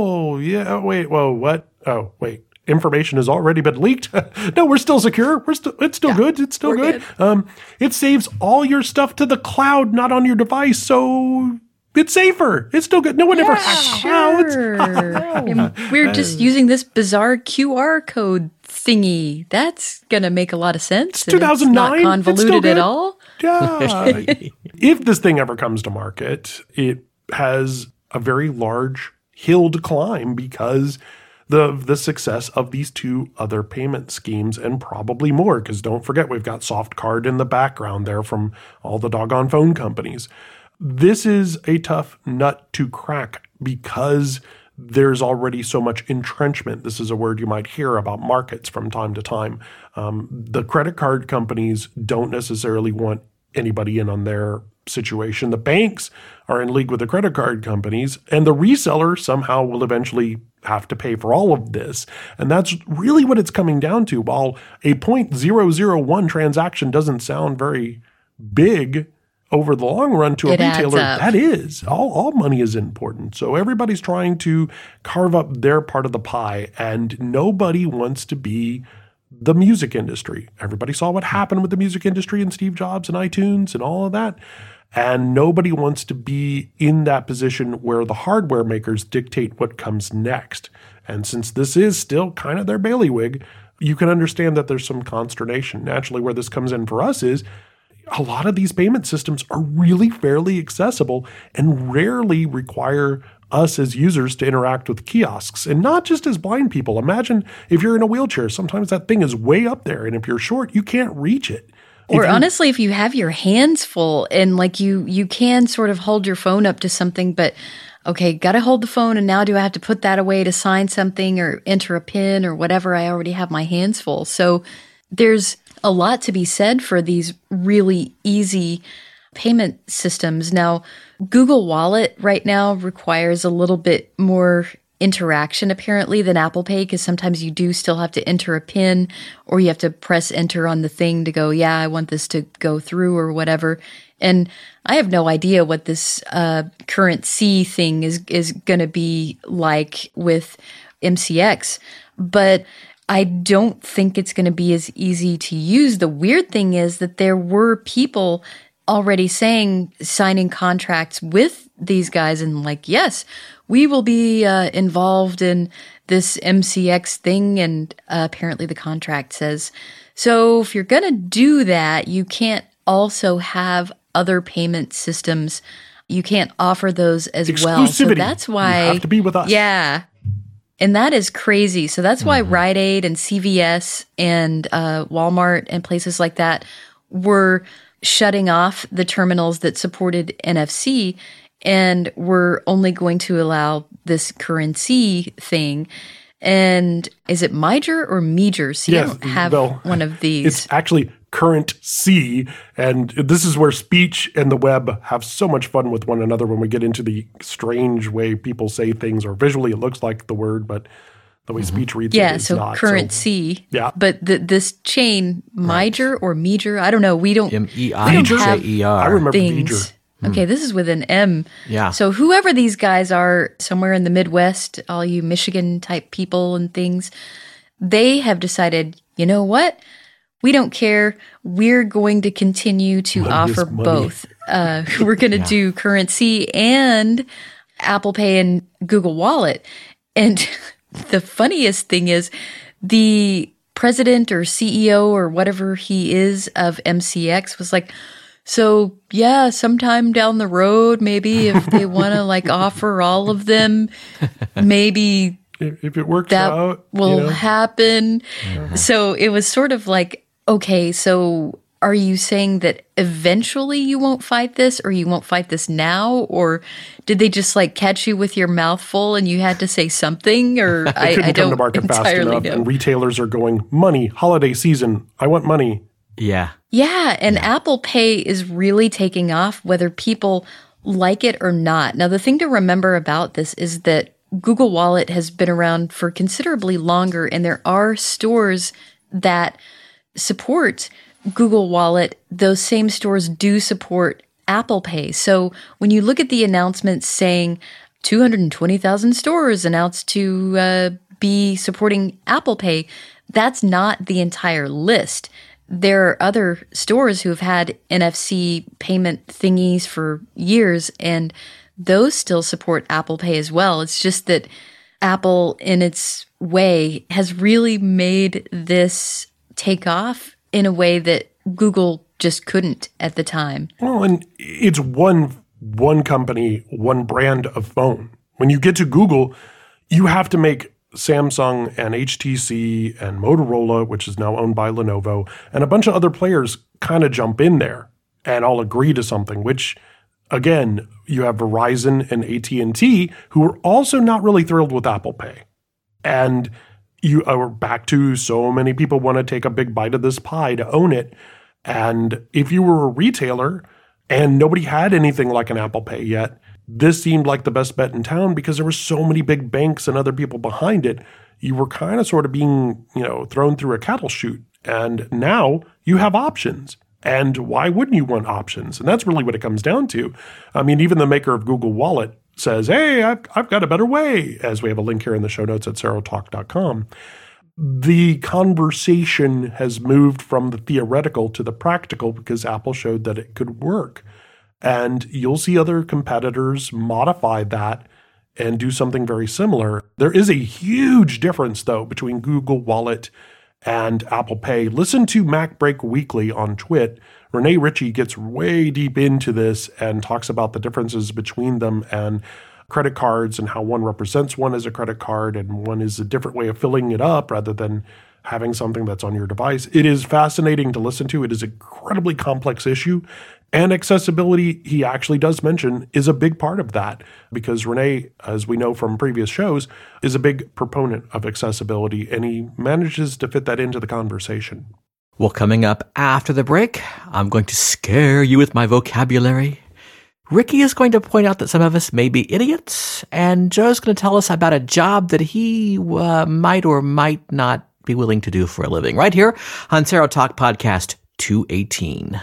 information has already been leaked. No, we're still secure. It's still good. It's still good. It saves all your stuff to the cloud, not on your device. So it's safer. It's still good. No one ever hacks clouds. We're just using this bizarre QR code thingy. That's going to make a lot of sense. It's 2009. It's not convoluted at all. Yeah. If this thing ever comes to market, it has a very large hill to climb because the success of these two other payment schemes and probably more, because don't forget, we've got soft card in the background there from all the doggone phone companies. This is a tough nut to crack because there's already so much entrenchment. This is a word you might hear about markets from time to time. The credit card companies don't necessarily want anybody in on their situation. The banks are in league with the credit card companies, and the reseller somehow will eventually have to pay for all of this. And that's really what it's coming down to. While a 0.001 transaction doesn't sound very big, over the long run to a retailer, that is. All money is important. So everybody's trying to carve up their part of the pie, and nobody wants to be the music industry. Everybody saw what happened with the music industry and Steve Jobs and iTunes and all of that. And nobody wants to be in that position where the hardware makers dictate what comes next. And since this is still kind of their bailiwick, you can understand that there's some consternation. Naturally, where this comes in for us is, a lot of these payment systems are really fairly accessible and rarely require us as users to interact with kiosks, and not just as blind people. Imagine if you're in a wheelchair, sometimes that thing is way up there, and if you're short, you can't reach it. Or honestly, if you have your hands full and like you can sort of hold your phone up to something, but okay, got to hold the phone, and now do I have to put that away to sign something or enter a PIN or whatever? I already have my hands full. So there's a lot to be said for these really easy payment systems. Now, Google Wallet right now requires a little bit more interaction apparently than Apple Pay, because sometimes you do still have to enter a PIN or you have to press enter on the thing to go, yeah, I want this to go through or whatever. And I have no idea what this current C thing is going to be like with MCX, but I don't think it's going to be as easy to use. The weird thing is that there were people already signing contracts with these guys and like, yes, we will be involved in this MCX thing. And apparently the contract says, so if you're going to do that, you can't also have other payment systems. You can't offer those as well. So that's why you have to be with us. Yeah. And that is crazy. So that's why Rite Aid and CVS and Walmart and places like that were shutting off the terminals that supported NFC, and we're only going to allow this currency thing. And is it Miger or Meager? See, I don't have one of these. It's actually Current C, and this is where speech and the web have so much fun with one another when we get into the strange way people say things, or visually it looks like the word, but the way speech reads it is not. Current C. Yeah. But this chain, Miger or Meager, I don't know. We don't M-E-I-J-E-R. I remember things. Meager. Okay, this is with an M. Yeah. So whoever these guys are, somewhere in the Midwest, all you Michigan type people and things, they have decided, you know what? We don't care. We're going to continue to offer both. We're going to do currency and Apple Pay and Google Wallet. And the funniest thing is the president or CEO or whatever he is of MCX was like, so yeah, sometime down the road, maybe if they want to like offer all of them, maybe if it works that out, will happen. So it was sort of like, okay, so are you saying that eventually you won't fight this, or you won't fight this now? Or did they just like catch you with your mouth full and you had to say something? Or I couldn't don't come to market fast entirely enough, know. and retailers are going, money, holiday season, I want money. Yeah. Yeah, and Apple Pay is really taking off, whether people like it or not. Now, the thing to remember about this is that Google Wallet has been around for considerably longer, and there are stores that support Google Wallet. Those same stores do support Apple Pay. So when you look at the announcements saying 220,000 stores announced to be supporting Apple Pay, that's not the entire list. There are other stores who have had NFC payment thingies for years, and those still support Apple Pay as well. It's just that Apple, in its way, has really made this take off in a way that Google just couldn't at the time. Well, and it's one company, one brand of phone. When you get to Google, you have to make Samsung and HTC and Motorola, which is now owned by Lenovo, and a bunch of other players kind of jump in there and all agree to something, which, again, you have Verizon and AT&T, who are also not really thrilled with Apple Pay. And you are back to so many people want to take a big bite of this pie to own it. And if you were a retailer and nobody had anything like an Apple Pay yet, this seemed like the best bet in town because there were so many big banks and other people behind it. You were kind of sort of being, thrown through a cattle chute. And now you have options. And why wouldn't you want options? And that's really what it comes down to. I mean, even the maker of Google Wallet says, hey, I've got a better way, as we have a link here in the show notes at serotalk.com. The conversation has moved from the theoretical to the practical because Apple showed that it could work. And you'll see other competitors modify that and do something very similar. There is a huge difference, though, between Google Wallet and Apple Pay. Listen to MacBreak Weekly on Twit. Renee Ritchie gets way deep into this and talks about the differences between them and credit cards and how one represents one as a credit card and one is a different way of filling it up rather than having something that's on your device. It is fascinating to listen to. It is an incredibly complex issue. And accessibility, he actually does mention, is a big part of that because Renee, as we know from previous shows, is a big proponent of accessibility, and he manages to fit that into the conversation. Well, coming up after the break, I'm going to scare you with my vocabulary. Ricky is going to point out that some of us may be idiots, and Joe's going to tell us about a job that he might or might not be willing to do for a living, right here on Serotalk Podcast 218.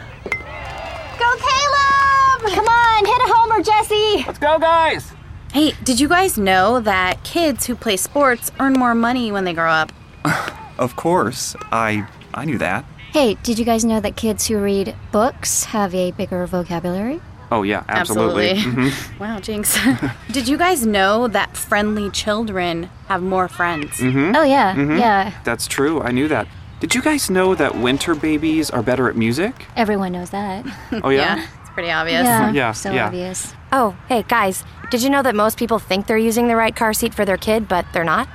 Come on, hit a homer, Jesse. Let's go, guys. Hey, did you guys know that kids who play sports earn more money when they grow up? Of course. I knew that. Hey, did you guys know that kids who read books have a bigger vocabulary? Oh, yeah, absolutely. Mm-hmm. Wow, jinx. Did you guys know that friendly children have more friends? Mm-hmm. Oh, yeah, Mm-hmm. yeah. That's true. I knew that. Did you guys know that winter babies are better at music? Everyone knows that. Oh, yeah? Yeah, it's pretty obvious. Yeah, so yeah. obvious. Oh, hey, guys, did you know that most people think they're using the right car seat for their kid, but they're not?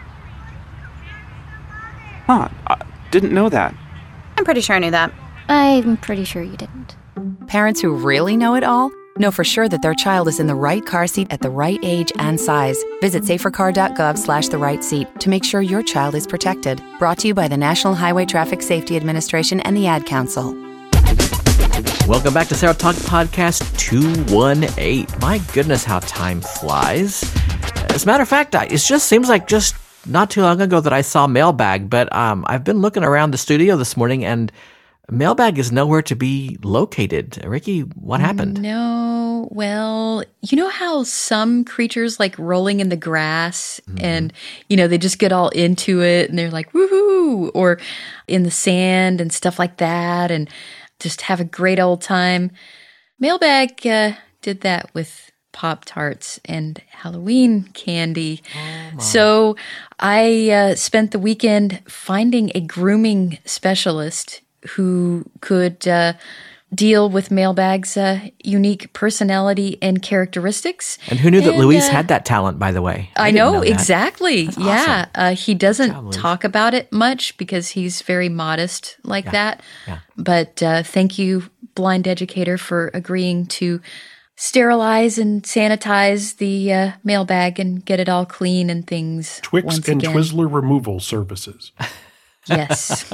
Huh, I didn't know that. I'm pretty sure I knew that. I'm pretty sure you didn't. Parents who really know it all know for sure that their child is in the right car seat at the right age and size. Visit safercar.gov/the right seat to make sure your child is protected. Brought to you by the National Highway Traffic Safety Administration and the Ad Council. Welcome back to Serotalk Podcast 218. My goodness, how time flies. As a matter of fact, it just seems like just not too long ago that I saw Mailbag, but I've been looking around the studio this morning and Mailbag is nowhere to be located. Ricky, what happened? No, well, you know how some creatures like rolling in the grass and, they just get all into it and they're like, woohoo, or in the sand and stuff like that and just have a great old time. Mailbag did that with Pop-Tarts and Halloween candy. So I spent the weekend finding a grooming specialist who could deal with Mailbag's unique personality and characteristics. And who knew that Luis had that talent, by the way? I didn't know that. Exactly. That's yeah. awesome. He doesn't talk about it much because he's very modest like that. Yeah. But thank you, Blind Educator, for agreeing to sterilize and sanitize the mailbag and get it all clean and things. Twix once and again. Twizzler removal services. Yes.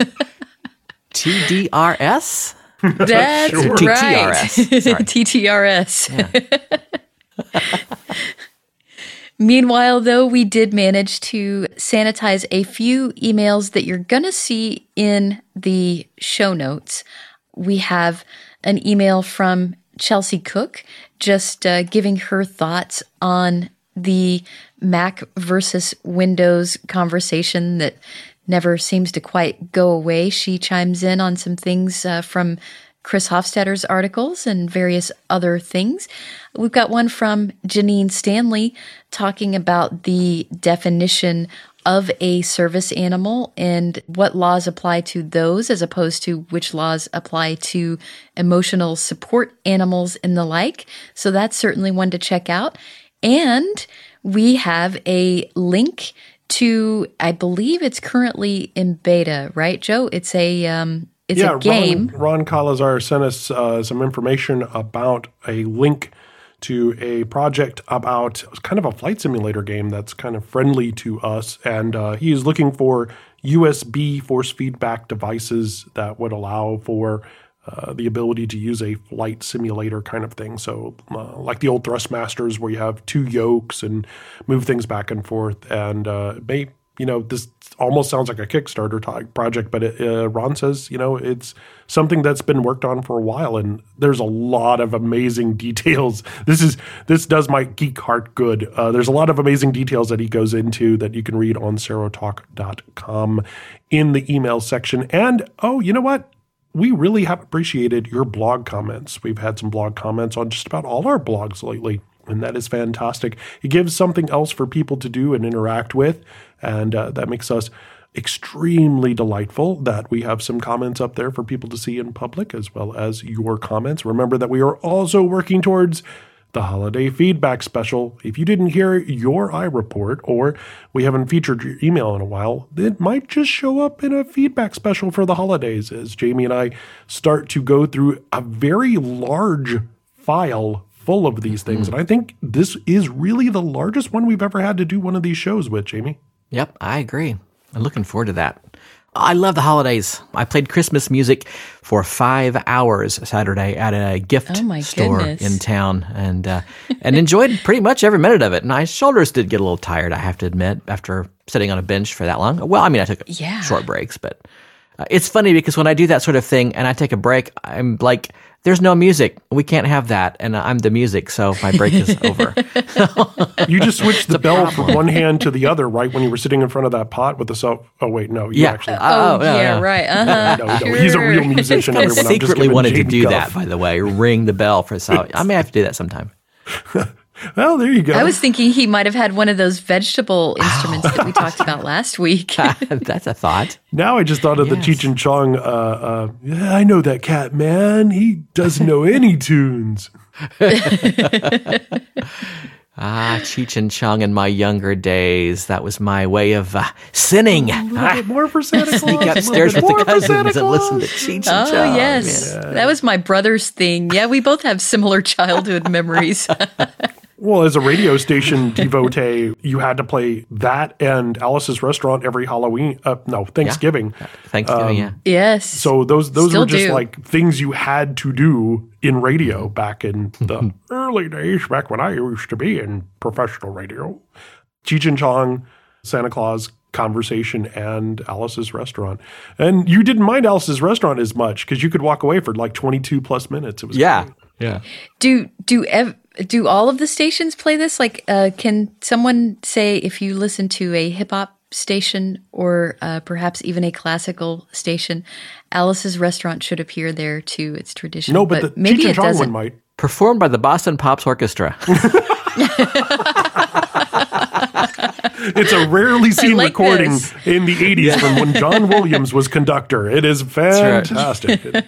TDRS? That's Sure. right. TTRS. Sorry. TTRS. Meanwhile, though, we did manage to sanitize a few emails that you're going to see in the show notes. We have an email from Chelsea Cook just giving her thoughts on the Mac versus Windows conversation that never seems to quite go away. She chimes in on some things from Chris Hofstadter's articles and various other things. We've got one from Janine Stanley talking about the definition of a service animal and what laws apply to those as opposed to which laws apply to emotional support animals and the like. So that's certainly one to check out. And we have a link to, I believe it's currently in beta, right, Joe? It's a a game. Ron Calazar sent us some information about a link to a project about kind of a flight simulator game that's kind of friendly to us. And he is looking for USB force feedback devices that would allow for the ability to use a flight simulator kind of thing. So like the old Thrustmasters where you have two yokes and move things back and forth. And this almost sounds like a Kickstarter type project, but Ron says, it's something that's been worked on for a while, and there's a lot of amazing details. This does my geek heart good. There's a lot of amazing details that he goes into that you can read on serotalk.com in the email section. And, you know what? We really have appreciated your blog comments. We've had some blog comments on just about all our blogs lately, and that is fantastic. It gives something else for people to do and interact with, and that makes us extremely delightful that we have some comments up there for people to see in public, as well as your comments. Remember that we are also working towards the holiday feedback special. If you didn't hear your iReport, or we haven't featured your email in a while, it might just show up in a feedback special for the holidays as Jamie and I start to go through a very large file full of these things. And I think this is really the largest one we've ever had to do one of these shows with, Jamie. Yep, I agree. I'm looking forward to that. I love the holidays. I played Christmas music for 5 hours Saturday at a gift store in town, and enjoyed pretty much every minute of it. And my shoulders did get a little tired, I have to admit, after sitting on a bench for that long. Well, I mean, I took short breaks, but it's funny because when I do that sort of thing and I take a break, I'm like, there's no music. We can't have that. And I'm the music, so my break is over. You just switched the bell from one hand to the other, right, when you were sitting in front of that pot with the cell. Oh, wait, no. You actually. Right. No, Sure. he's a real musician, I everyone. secretly wanted to do that, by the way, ring the bell for so. I may have to do that sometime. Well, there you go. I was thinking he might have had one of those vegetable instruments that we talked about last week. That's a thought. Now I just thought of the Cheech and Chong, yeah, I know that cat, man. He doesn't know any tunes. Cheech and Chong in my younger days. That was my way of sinning. A little bit more for Santa Claus. Sneak upstairs with the cousins and listen to Cheech and Chong. Oh, yes. Yeah. That was my brother's thing. Yeah, we both have similar childhood memories. Well, as a radio station devotee, you had to play that and Alice's Restaurant every Halloween. Thanksgiving. Yeah. Thanksgiving, yeah. Yes. So those were just like things you had to do in radio back in the early days, back when I used to be in professional radio. Cheech and Chong, Santa Claus, Conversation, and Alice's Restaurant. And you didn't mind Alice's Restaurant as much because you could walk away for like 22 plus minutes. It was great. Yeah. Do all of the stations play this? Like, can someone say if you listen to a hip hop station or perhaps even a classical station, Alice's Restaurant should appear there too? It's tradition. No, but the maybe Cheech and it Chong doesn't. one might. Performed by the Boston Pops Orchestra. It's a rarely seen like recording this. in the 80s from when John Williams was conductor. It is fantastic.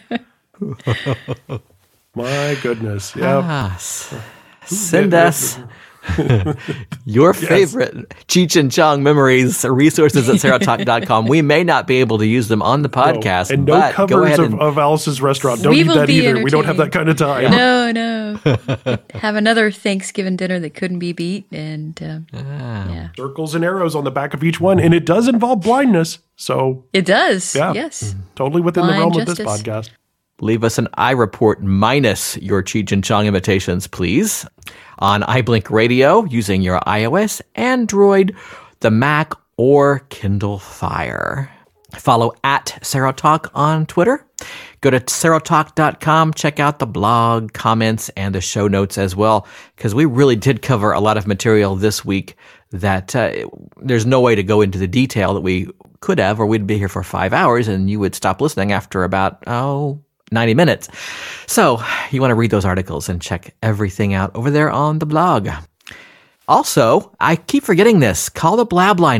My goodness. Yeah. Send us your favorite Cheech and Chong memories or resources at SarahTalk.com. We may not be able to use them on the podcast. And no but covers go ahead of Alice's Restaurant. Don't We need will that be either. We don't have that kind of time. No. Have another Thanksgiving dinner that couldn't be beat. And yeah. Circles and arrows on the back of each one. And it does involve blindness. So It does. Yeah. Yes. totally within Blind the realm of this justice. podcast. Leave us an iReport minus your Cheech and Chong imitations, please, on iBlink Radio using your iOS, Android, the Mac, or Kindle Fire. Follow at Sarah Talk on Twitter. Go to sarahtalk.com, check out the blog, comments, and the show notes as well, because we really did cover a lot of material this week that there's no way to go into the detail that we could have, or we'd be here for 5 hours and you would stop listening after about, 90 minutes. So you want to read those articles and check everything out over there on the blog. Also, I keep forgetting this. Call the Blab line,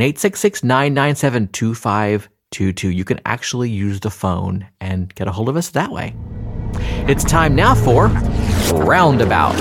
866-997-2522. You can actually use the phone and get a hold of us that way. It's time now for Roundabout.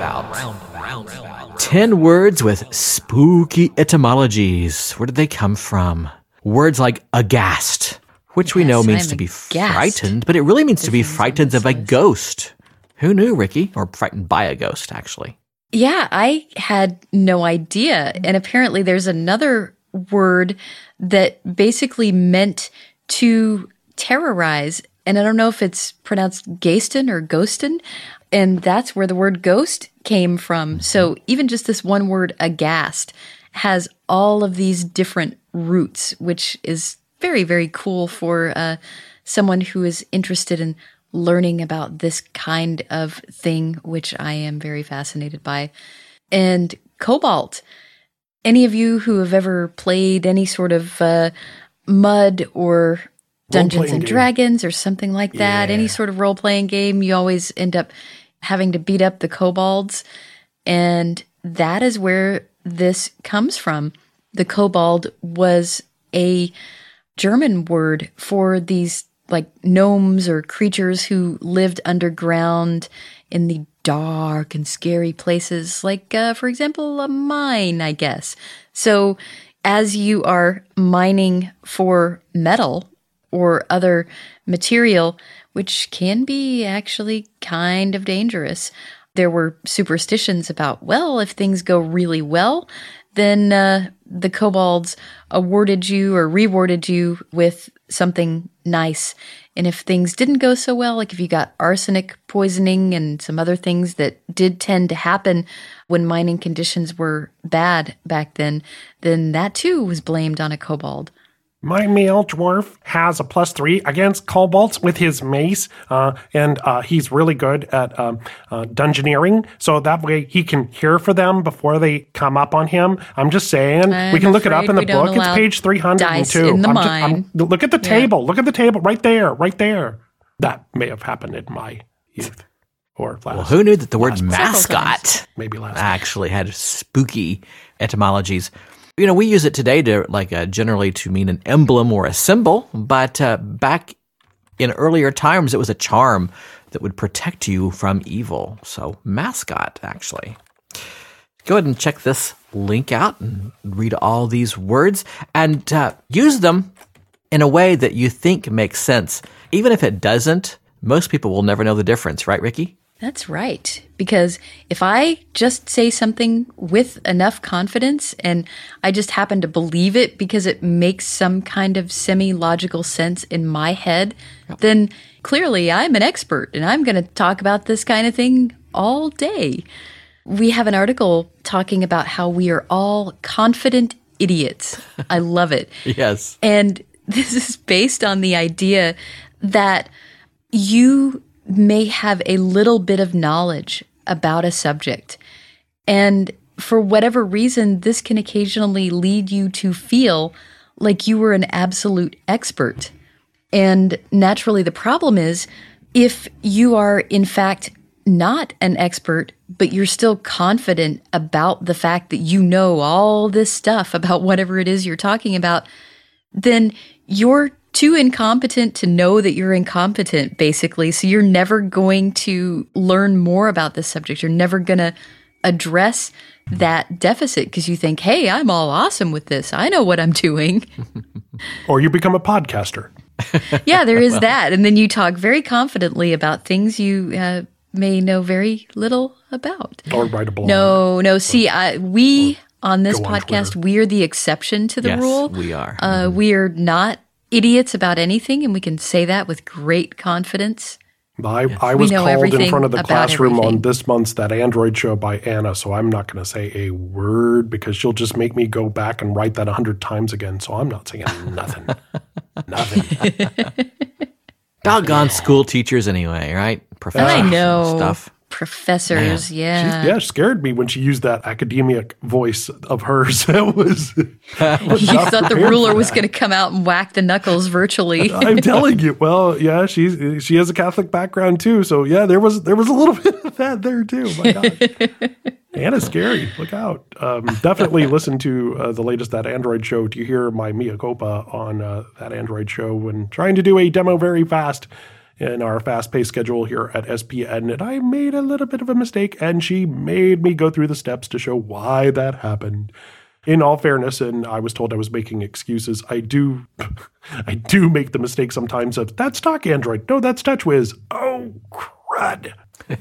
10 words with spooky etymologies. Where did they come from? Words like aghast, which we know means to be frightened, but it really means to be frightened of a ghost. Who knew, Ricky? Or frightened by a ghost, actually. Yeah, I had no idea. And apparently there's another word that basically meant to terrorize. And I don't know if it's pronounced Gayston or Ghostin. And that's where the word ghost came from. So even just this one word, aghast, has all of these different roots, which is very, very cool for someone who is interested in learning about this kind of thing, which I am very fascinated by. And Cobalt, any of you who have ever played any sort of MUD or Dungeons and Dragons or something like that, any sort of role-playing game, you always end up having to beat up the kobolds. And that is where this comes from. The kobold was a German word for these like gnomes or creatures who lived underground in the dark and scary places, like, for example, a mine, I guess. So as you are mining for metal or other material, which can be actually kind of dangerous, there were superstitions about, well, if things go really well, then the kobolds awarded you or rewarded you with something nice. And if things didn't go so well, like if you got arsenic poisoning and some other things that did tend to happen when mining conditions were bad back then that too was blamed on a kobold. My male dwarf has a +3 against kobolds with his mace, and he's really good at dungeoneering, so that way he can hear for them before they come up on him. I'm just saying, we can look it up in the book. It's page 302. In the mine. Look at the table. Look at the table right there, right there. That may have happened in my youth. Or last. Well, who knew that the word mascot maybe last actually had spooky etymologies? You know, we use it today to generally to mean an emblem or a symbol, but back in earlier times, it was a charm that would protect you from evil. So mascot, actually. Go ahead and check this link out and read all these words and use them in a way that you think makes sense. Even if it doesn't, most people will never know the difference, right, Ricky? That's right. Because if I just say something with enough confidence and I just happen to believe it because it makes some kind of semi-logical sense in my head, then clearly I'm an expert and I'm going to talk about this kind of thing all day. We have an article talking about how we are all confident idiots. I love it. Yes. And this is based on the idea that you may have a little bit of knowledge about a subject. And for whatever reason, this can occasionally lead you to feel like you were an absolute expert. And naturally, the problem is if you are, in fact, not an expert, but you're still confident about the fact that you know all this stuff about whatever it is you're talking about, then you're too incompetent to know that you're incompetent, basically. So you're never going to learn more about this subject. You're never going to address that deficit because you think, hey, I'm all awesome with this. I know what I'm doing. Or you become a podcaster. Yeah, there is that. And then you talk very confidently about things you may know very little about. Or write a blog. No. See, we on this podcast, we are the exception to the rule. Yes, we are. We are not idiots about anything, and we can say that with great confidence. I was called in front of the classroom on this month's That Android Show by Anna, so I'm not going to say a word because she'll just make me go back and write that 100 times again, so I'm not saying nothing. Nothing. Doggone school teachers anyway, right? I know. Stuff. Professors, yeah. She scared me when she used that academic voice of hers. It was. You thought the ruler was going to come out and whack the knuckles virtually. I'm telling you. Well, yeah, she has a Catholic background too, so yeah, there was a little bit of that there too. My God. Anna's scary. Look out. Definitely listen to the latest That Android Show to hear my mea culpa on That Android Show when trying to do a demo very fast in our fast-paced schedule here at SPN, and I made a little bit of a mistake, and she made me go through the steps to show why that happened. In all fairness, and I was told I was making excuses, I do make the mistake sometimes of, that's stock Android. No, that's TouchWiz. Oh, crud.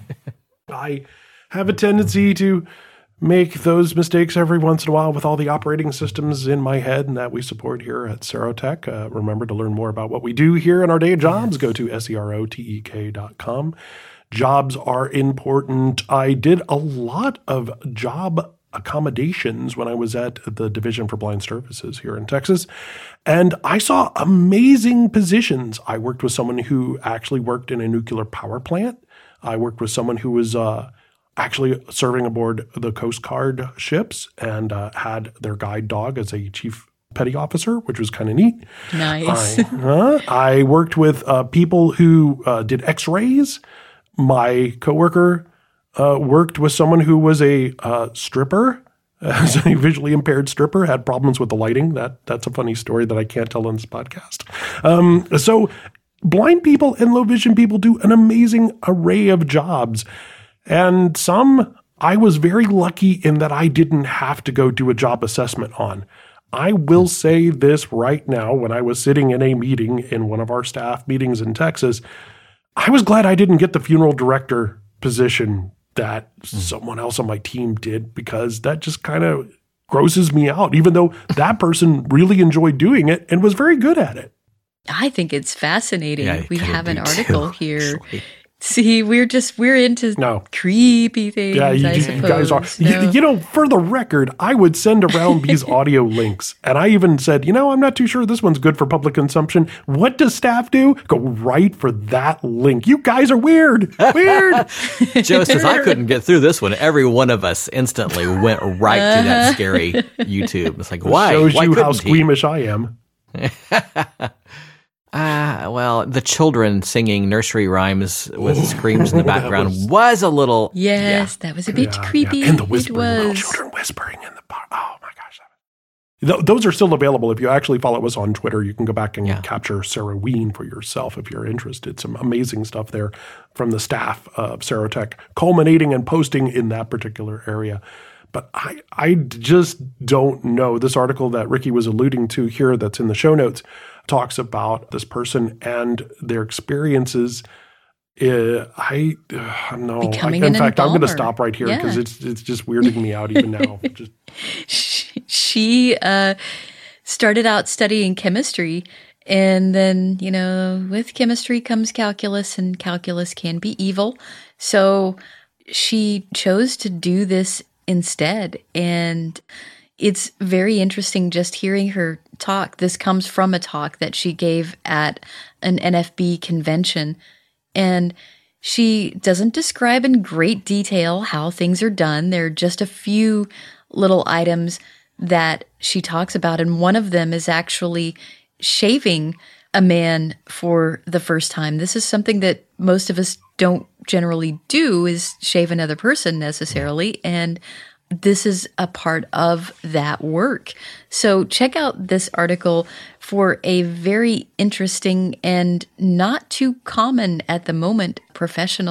I have a tendency to make those mistakes every once in a while with all the operating systems in my head and that we support here at Serotech. Remember to learn more about what we do here in our day jobs. Go to serotek.com. Jobs are important. I did a lot of job accommodations when I was at the Division for Blind Services here in Texas, and I saw amazing positions. I worked with someone who actually worked in a nuclear power plant. I worked with someone who was actually serving aboard the Coast Guard ships and had their guide dog as a chief petty officer, which was kind of neat. Nice. I worked with people who did x-rays. My coworker worked with someone who was a stripper as a visually impaired stripper, had problems with the lighting. That's a funny story that I can't tell on this podcast. So blind people and low vision people do an amazing array of jobs. And some I was very lucky in that I didn't have to go do a job assessment on. I will say this right now, when I was sitting in a meeting in one of our staff meetings in Texas, I was glad I didn't get the funeral director position that someone else on my team did, because that just kind of grosses me out, even though that person really enjoyed doing it and was very good at it. I think it's fascinating. Yeah, we have an article too, here. actually. See, we're into creepy things, Yeah, I you guys are. No. You know, for the record, I would send around these audio links. And I even said, I'm not too sure this one's good for public consumption. What does staff do? Go right for that link. You guys are weird. Weird. Joe says, I couldn't get through this one. Every one of us instantly went right to that scary YouTube. It's like, why? Shows Why you how couldn't he? squeamish I am. Well, the children singing nursery rhymes with screams in the background was a little... Yes, that was a bit creepy. And the whispering, little children whispering in the bar. Oh my gosh. Those are still available. If you actually follow us on Twitter, you can go back and capture Sarah Ween for yourself if you're interested. Some amazing stuff there from the staff of Serotech, culminating and posting in that particular area. But I just don't know. This article that Ricky was alluding to here that's in the show notes talks about this person and their experiences. I don't know. In fact, I'm going to stop right here because it's just weirding me out even now. She started out studying chemistry, and then, with chemistry comes calculus, and calculus can be evil. So she chose to do this instead. And it's very interesting just hearing her talk. This comes from a talk that she gave at an NFB convention. And she doesn't describe in great detail how things are done. There are just a few little items that she talks about. And one of them is actually shaving a man for the first time. This is something that most of us don't generally do, is shave another person necessarily. And this is a part of that work. So check out this article for a very interesting and not too common at the moment profession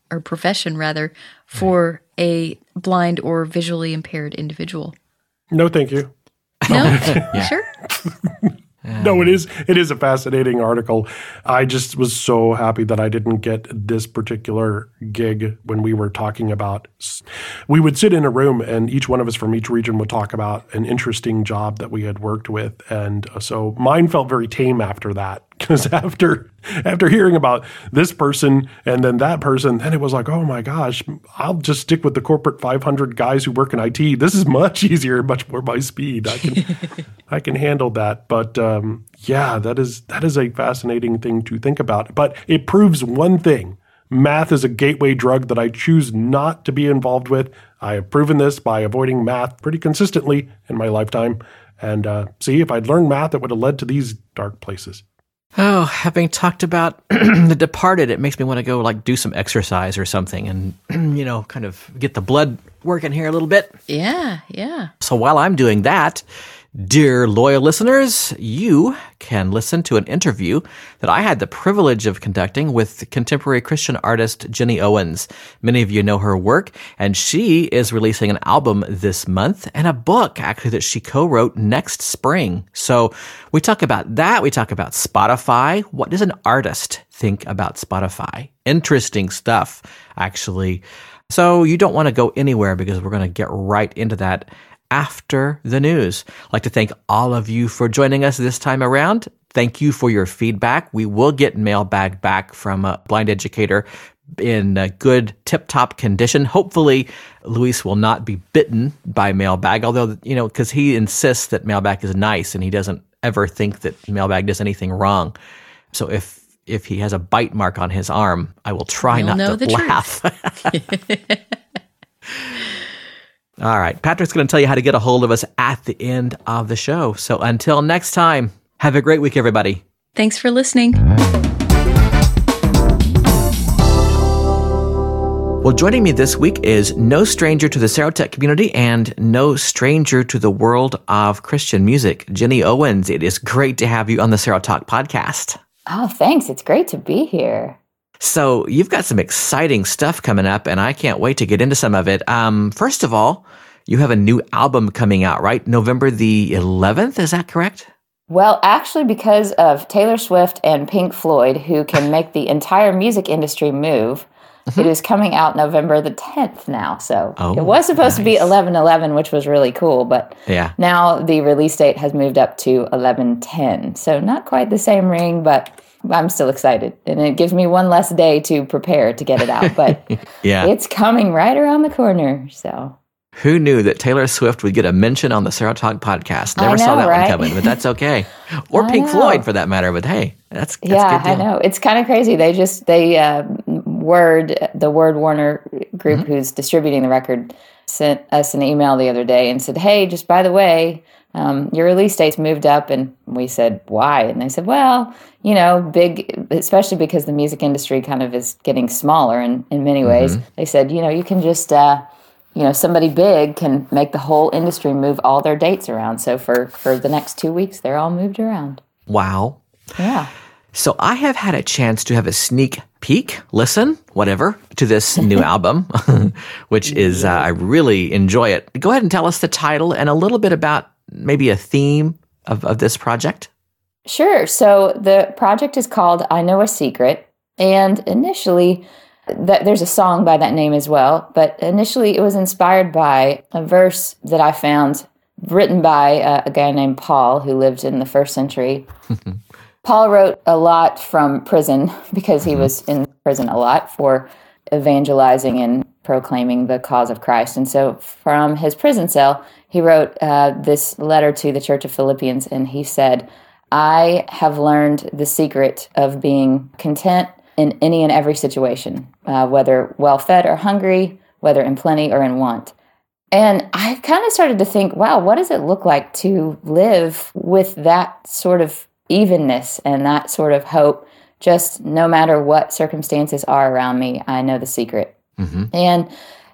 for a blind or visually impaired individual. No, thank you. No? Sure. No, it is a fascinating article. I just was so happy that I didn't get this particular gig when we were talking about. We would sit in a room and each one of us from each region would talk about an interesting job that we had worked with. And so mine felt very tame after that, because after hearing about this person and then that person, then it was like, oh my gosh, I'll just stick with the corporate 500 guys who work in IT. This is much easier, much more my speed. I can handle that. But that is a fascinating thing to think about. But it proves one thing. Math is a gateway drug that I choose not to be involved with. I have proven this by avoiding math pretty consistently in my lifetime. And if I'd learned math, it would have led to these dark places. Oh, having talked about The Departed, it makes me want to go do some exercise or something and, kind of get the blood working here a little bit. Yeah. So while I'm doing that, dear loyal listeners, you can listen to an interview that I had the privilege of conducting with contemporary Christian artist Jenny Owens. Many of you know her work, and she is releasing an album this month and a book, actually, that she co-wrote next spring. So we talk about that. We talk about Spotify. What does an artist think about Spotify? Interesting stuff, actually. So you don't want to go anywhere, because we're going to get right into that after the news. I'd like to thank all of you for joining us this time around. Thank you for your feedback. We will get mailbag back from a blind educator in a good tip-top condition. Hopefully, Luis will not be bitten by mailbag, although, because he insists that mailbag is nice and he doesn't ever think that mailbag does anything wrong. So if he has a bite mark on his arm, I will try not to laugh. All right. Patrick's going to tell you how to get a hold of us at the end of the show. So until next time, have a great week, everybody. Thanks for listening. Well, joining me this week is no stranger to the Serotech community and no stranger to the world of Christian music, Jenny Owens. It is great to have you on the Serotalk podcast. Oh, thanks. It's great to be here. So you've got some exciting stuff coming up, and I can't wait to get into some of it. First of all, you have a new album coming out, right? November the 11th, is that correct? Well, actually, because of Taylor Swift and Pink Floyd, who can make the entire music industry move, it is coming out November the 10th now. So it was supposed to be 11/11, which was really cool. But now the release date has moved up to 11/10. So not quite the same ring, but I'm still excited. And it gives me one less day to prepare to get it out. But it's coming right around the corner. So who knew that Taylor Swift would get a mention on the Serotalk podcast? Never saw that one coming, but that's okay. Or Pink Floyd, for that matter. But hey, that's good deal. I know. It's kind of crazy. The Word Warner group who's distributing the record sent us an email the other day and said, hey, just by the way, your release date's moved up. And we said, why? And they said, well, especially because the music industry kind of is getting smaller in many ways. They said, you can just, somebody big can make the whole industry move all their dates around. So for the next 2 weeks, they're all moved around. Wow. Yeah. So I have had a chance to have a sneak peek, to this new album, which is, I really enjoy it. Go ahead and tell us the title and a little bit about maybe a theme of this project. Sure. So the project is called I Know a Secret. And initially, there's a song by that name as well. But initially, it was inspired by a verse that I found written by a guy named Paul who lived in the first century. Paul wrote a lot from prison because he was in prison a lot for evangelizing and proclaiming the cause of Christ. And so from his prison cell, he wrote this letter to the Church of Philippians, and he said, I have learned the secret of being content in any and every situation, whether well-fed or hungry, whether in plenty or in want. And I kind of started to think, wow, what does it look like to live with that sort of evenness and that sort of hope, just no matter what circumstances are around me, I know the secret. And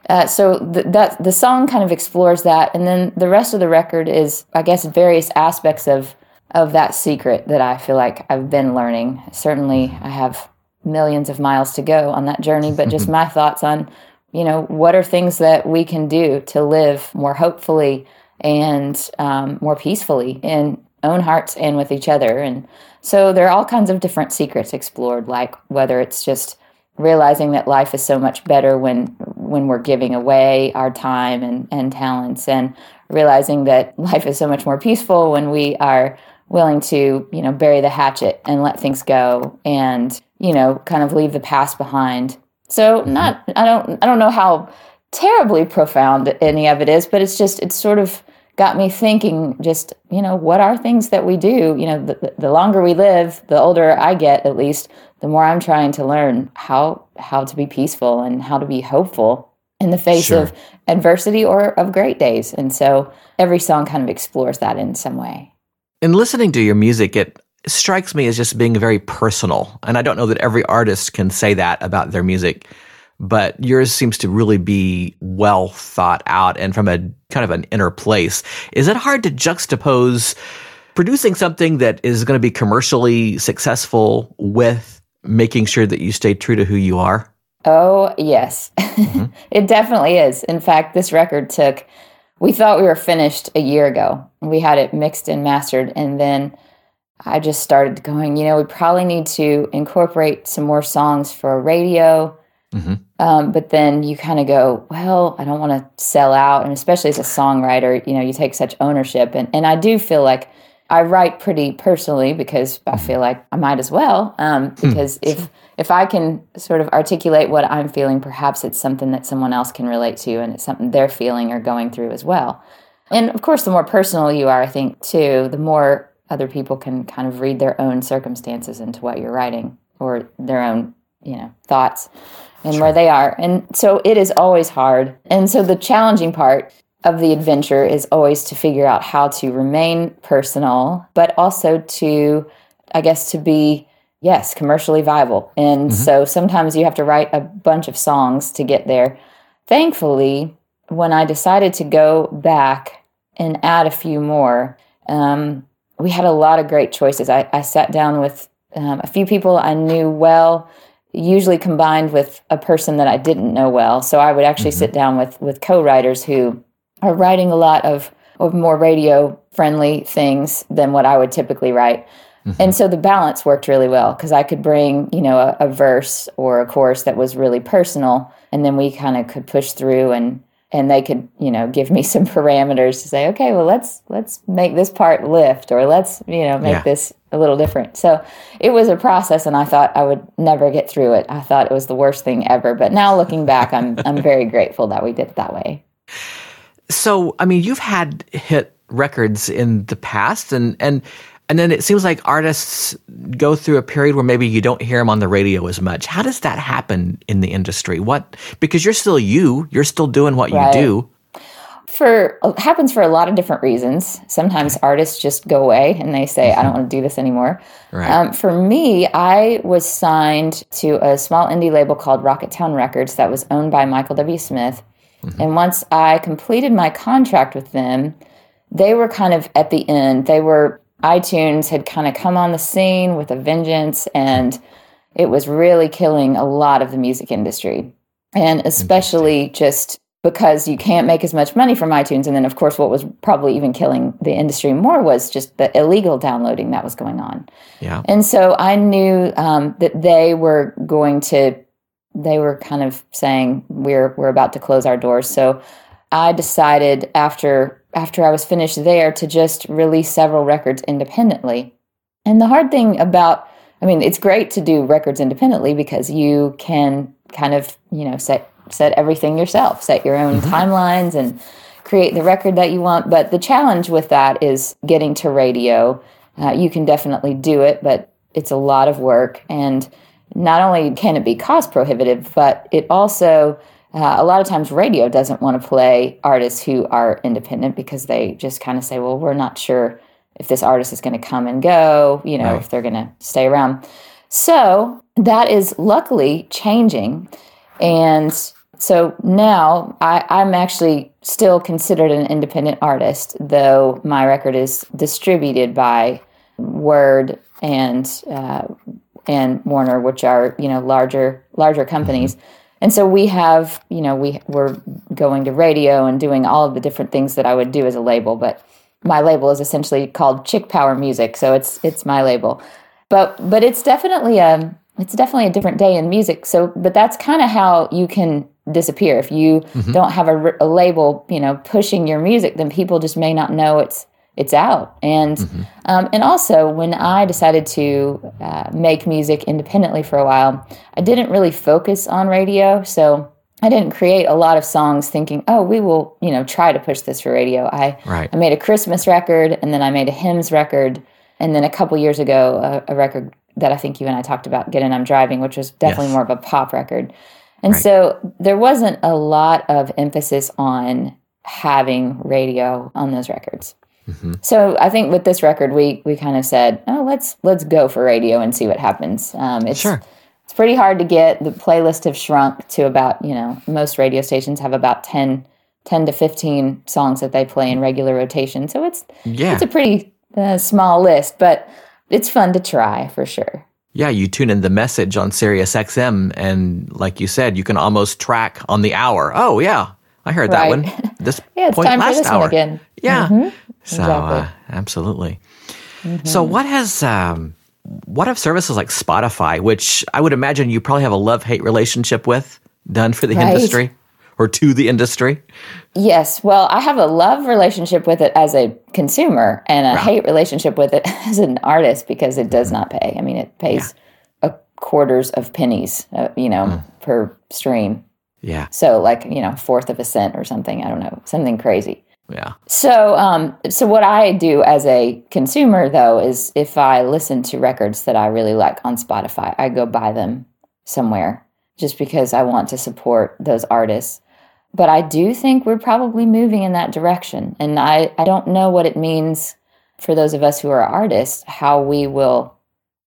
so the song kind of explores that. And then the rest of the record is, I guess, various aspects of that secret that I feel like I've been learning. Certainly, I have millions of miles to go on that journey, but just my thoughts on, what are things that we can do to live more hopefully and more peacefully in own hearts and with each other. And so there are all kinds of different secrets explored, like whether it's just realizing that life is so much better when we're giving away our time and talents, and realizing that life is so much more peaceful when we are willing to, bury the hatchet and let things go and, kind of leave the past behind. So I don't know how terribly profound any of it is, but it's sort of got me thinking, just, what are things that we do? The longer we live, the older I get, at least, the more I'm trying to learn how to be peaceful and how to be hopeful in the face of adversity or of great days. And so every song kind of explores that in some way. In listening to your music, it strikes me as just being very personal. And I don't know that every artist can say that about their music, but yours seems to really be well thought out and from a kind of an inner place. Is it hard to juxtapose producing something that is going to be commercially successful with making sure that you stay true to who you are? Oh, yes. It definitely is. In fact, this record we thought we were finished a year ago. We had it mixed and mastered, and then I just started going, we probably need to incorporate some more songs for radio. But then you kind of go, well, I don't want to sell out. And especially as a songwriter, you take such ownership. And I do feel like I write pretty personally because I feel like I might as well. Because if I can sort of articulate what I'm feeling, perhaps it's something that someone else can relate to, and it's something they're feeling or going through as well. And of course, the more personal you are, I think, too, the more other people can kind of read their own circumstances into what you're writing, or their own, thoughts and where they are. And so it is always hard. And so the challenging part of the adventure is always to figure out how to remain personal, but also to, I guess, to be yes, commercially viable. And so sometimes you have to write a bunch of songs to get there. Thankfully, when I decided to go back and add a few more, we had a lot of great choices. I sat down with a few people I knew well, usually combined with a person that I didn't know well. So I would actually sit down with co-writers who are writing a lot of more radio-friendly things than what I would typically write. And so the balance worked really well because I could bring, a verse or a chorus that was really personal, and then we kind of could push through and they could, give me some parameters to say, okay, well, let's make this part lift, or let's, make this a little different. So it was a process, and I thought I would never get through it. I thought it was the worst thing ever. But now looking back, I'm very grateful that we did it that way. So, I mean, you've had hit records in the past, and then it seems like artists go through a period where maybe you don't hear them on the radio as much. How does that happen in the industry? Because you're still you're still doing what you do. It happens for a lot of different reasons. Sometimes artists just go away and they say, I don't want to do this anymore. Right. For me, I was signed to a small indie label called Rocketown Records that was owned by Michael W. Smith. And once I completed my contract with them, they were kind of at the end. iTunes had kind of come on the scene with a vengeance, and it was really killing a lot of the music industry. And especially just because you can't make as much money from iTunes. And then, of course, what was probably even killing the industry more was just the illegal downloading that was going on. Yeah. And so I knew that they were kind of saying, we're about to close our doors. So I decided after I was finished there to just release several records independently. And the hard thing it's great to do records independently because you can kind of, set everything yourself, set your own timelines and create the record that you want. But the challenge with that is getting to radio. You can definitely do it, but it's a lot of work. And not only can it be cost prohibitive, but it also... a lot of times radio doesn't want to play artists who are independent because they just kind of say, well, we're not sure if this artist is going to come and go, if they're going to stay around. So that is luckily changing. And so now I'm actually still considered an independent artist, though my record is distributed by Word and Warner, which are, larger companies. And so we have, we're going to radio and doing all of the different things that I would do as a label. But my label is essentially called Chick Power Music, so it's my label. But it's definitely a different day in music. So, but that's kind of how you can disappear if you don't have a label, pushing your music. Then people just may not know it's out. And and also when I decided to make music independently for a while, I didn't really focus on radio. So I didn't create a lot of songs thinking, oh, we will, try to push this for radio. I made a Christmas record, and then I made a hymns record. And then a couple years ago, a record that I think you and I talked about, Get In, I'm Driving, which was definitely more of a pop record. And so there wasn't a lot of emphasis on having radio on those records. So I think with this record, we kind of said, oh, let's go for radio and see what happens. It's pretty hard to get. The playlists have shrunk to about, most radio stations have about 10 to 15 songs that they play in regular rotation. So it's a pretty small list, but it's fun to try for sure. Yeah, you tune in The Message on Sirius XM, and like you said, you can almost track on the hour. Oh, yeah, I heard that one. This it's point time last for this hour. one again. Yeah. So, exactly. Absolutely. So what have services like Spotify, which I would imagine you probably have a love-hate relationship with, done for the industry or to the industry? Yes. Well, I have a love relationship with it as a consumer and a hate relationship with it as an artist because it does not pay. I mean, it pays a quarters of pennies, per stream. Yeah. So like, a fourth of a cent or something. I don't know, something crazy. Yeah. So what I do as a consumer, though, is if I listen to records that I really like on Spotify, I go buy them somewhere just because I want to support those artists. But I do think we're probably moving in that direction. And I don't know what it means for those of us who are artists, how we will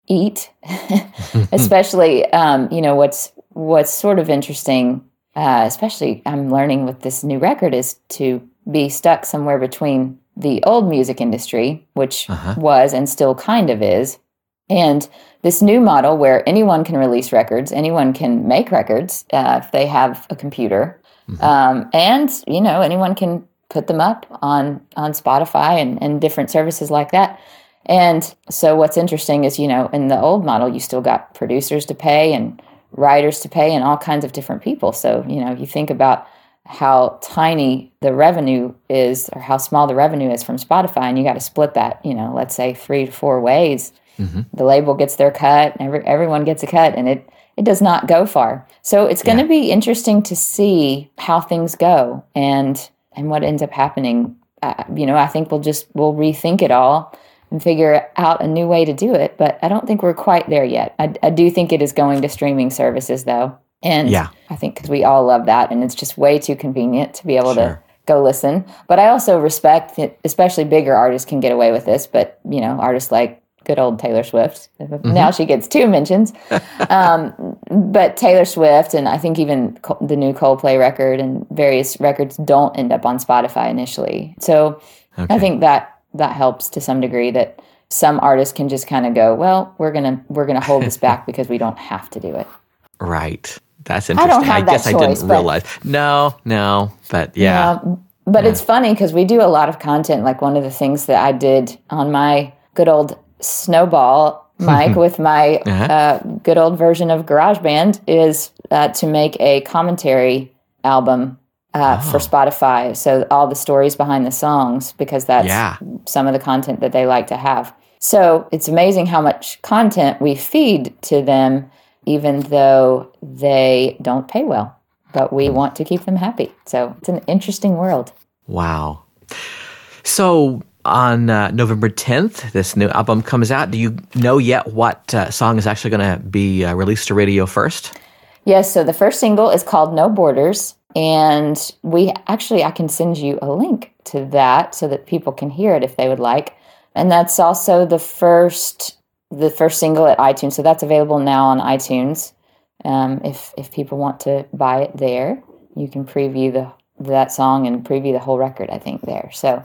eat, especially, what's sort of interesting, especially I'm learning with this new record, is to be stuck somewhere between the old music industry, which was and still kind of is, and this new model where anyone can release records, anyone can make records if they have a computer, and anyone can put them up on Spotify and different services like that. And so what's interesting is, in the old model, you still got producers to pay and writers to pay and all kinds of different people. So, you think about how tiny the revenue is or how small the revenue is from Spotify, and you got to split that, let's say 3 to 4 ways. The label gets their cut, everyone gets a cut, and it does not go far. So it's going to be interesting to see how things go and what ends up happening. I think we'll rethink it all and figure out a new way to do it. But I don't think we're quite there yet. I do think it is going to streaming services, though. And I think because we all love that, and it's just way too convenient to be able to go listen. But I also respect that especially bigger artists can get away with this. But, artists like good old Taylor Swift. Now she gets 2 mentions. But Taylor Swift, and I think even the new Coldplay record and various records don't end up on Spotify initially. So I think that helps to some degree, that some artists can just kind of go, well, we're gonna hold this back because we don't have to do it. Right. That's interesting. I guess I didn't realize. No, but yeah. But it's funny because we do a lot of content. Like one of the things that I did on my good old Snowball mic with my good old version of GarageBand is to make a commentary album for Spotify. So all the stories behind the songs, because that's some of the content that they like to have. So it's amazing how much content we feed to them, even though they don't pay well. But we want to keep them happy. So it's an interesting world. Wow. So on November 10th, this new album comes out. Do you know yet what song is actually going to be released to radio first? Yes, so the first single is called No Borders. And I can send you a link to that so that people can hear it if they would like. And that's also the first single at iTunes. So that's available now on iTunes. If people want to buy it there, you can preview that song and preview the whole record, I think, there. So